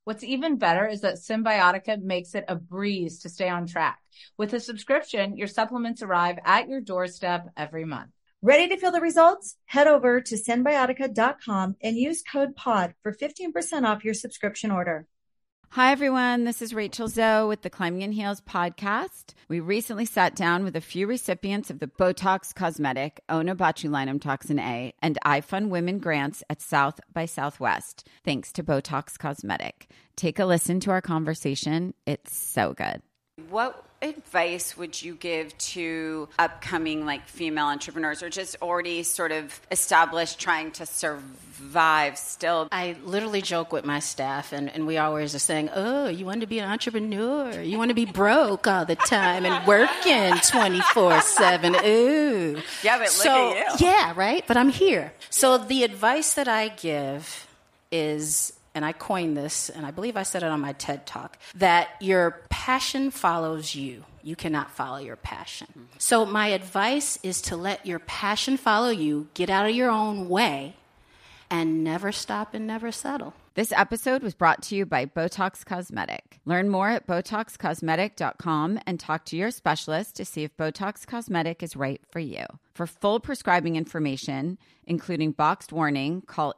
What's even better is that Symbiotica makes it a breeze to stay on track. With a subscription, your supplements arrive at your doorstep every month. Ready to feel the results? Head over to Symbiotica.com and use code POD for 15% off your subscription order. Hi, everyone. This is Rachel Zoe with the Climbing in Heels podcast. We recently sat down with a few recipients of the Botox Cosmetic, Onabotulinum Toxin A, and iFund Women grants at South by Southwest, thanks to Botox Cosmetic. Take a listen to our conversation. It's so good. What advice would you give to upcoming female entrepreneurs or just already sort of established trying to survive still? I literally joke with my staff and we always are saying, oh, you want to be an entrepreneur? You want to be broke all the time and working 24/7. Ooh. Yeah, but look at you. Yeah, right? But I'm here. So the advice that I give is, and I coined this, and I believe I said it on my TED Talk, that your passion follows you. You cannot follow your passion. So my advice is to let your passion follow you, get out of your own way, and never stop and never settle. This episode was brought to you by Botox Cosmetic. Learn more at BotoxCosmetic.com and talk to your specialist to see if Botox Cosmetic is right for you. For full prescribing information, including boxed warning, call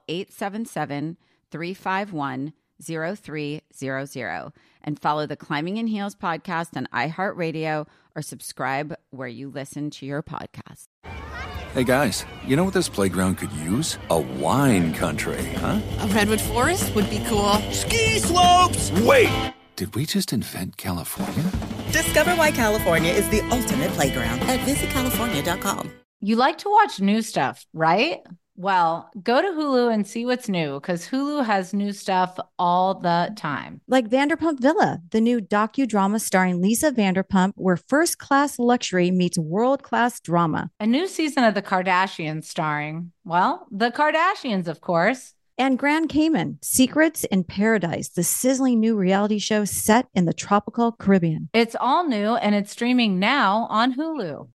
877-351-0300 and follow the Climbing in Heels podcast on iHeartRadio or subscribe where you listen to your podcast. Hey guys, you know what this playground could use? A wine country, huh? A redwood forest would be cool. Ski slopes! Wait! Did we just invent California? Discover why California is the ultimate playground at visitcalifornia.com. You like to watch new stuff, right? Well, go to Hulu and see what's new because Hulu has new stuff all the time. Like Vanderpump Villa, the new docudrama starring Lisa Vanderpump, where first-class luxury meets world-class drama. A new season of The Kardashians starring, well, the Kardashians, of course. And Grand Cayman, Secrets in Paradise, the sizzling new reality show set in the tropical Caribbean. It's all new and it's streaming now on Hulu.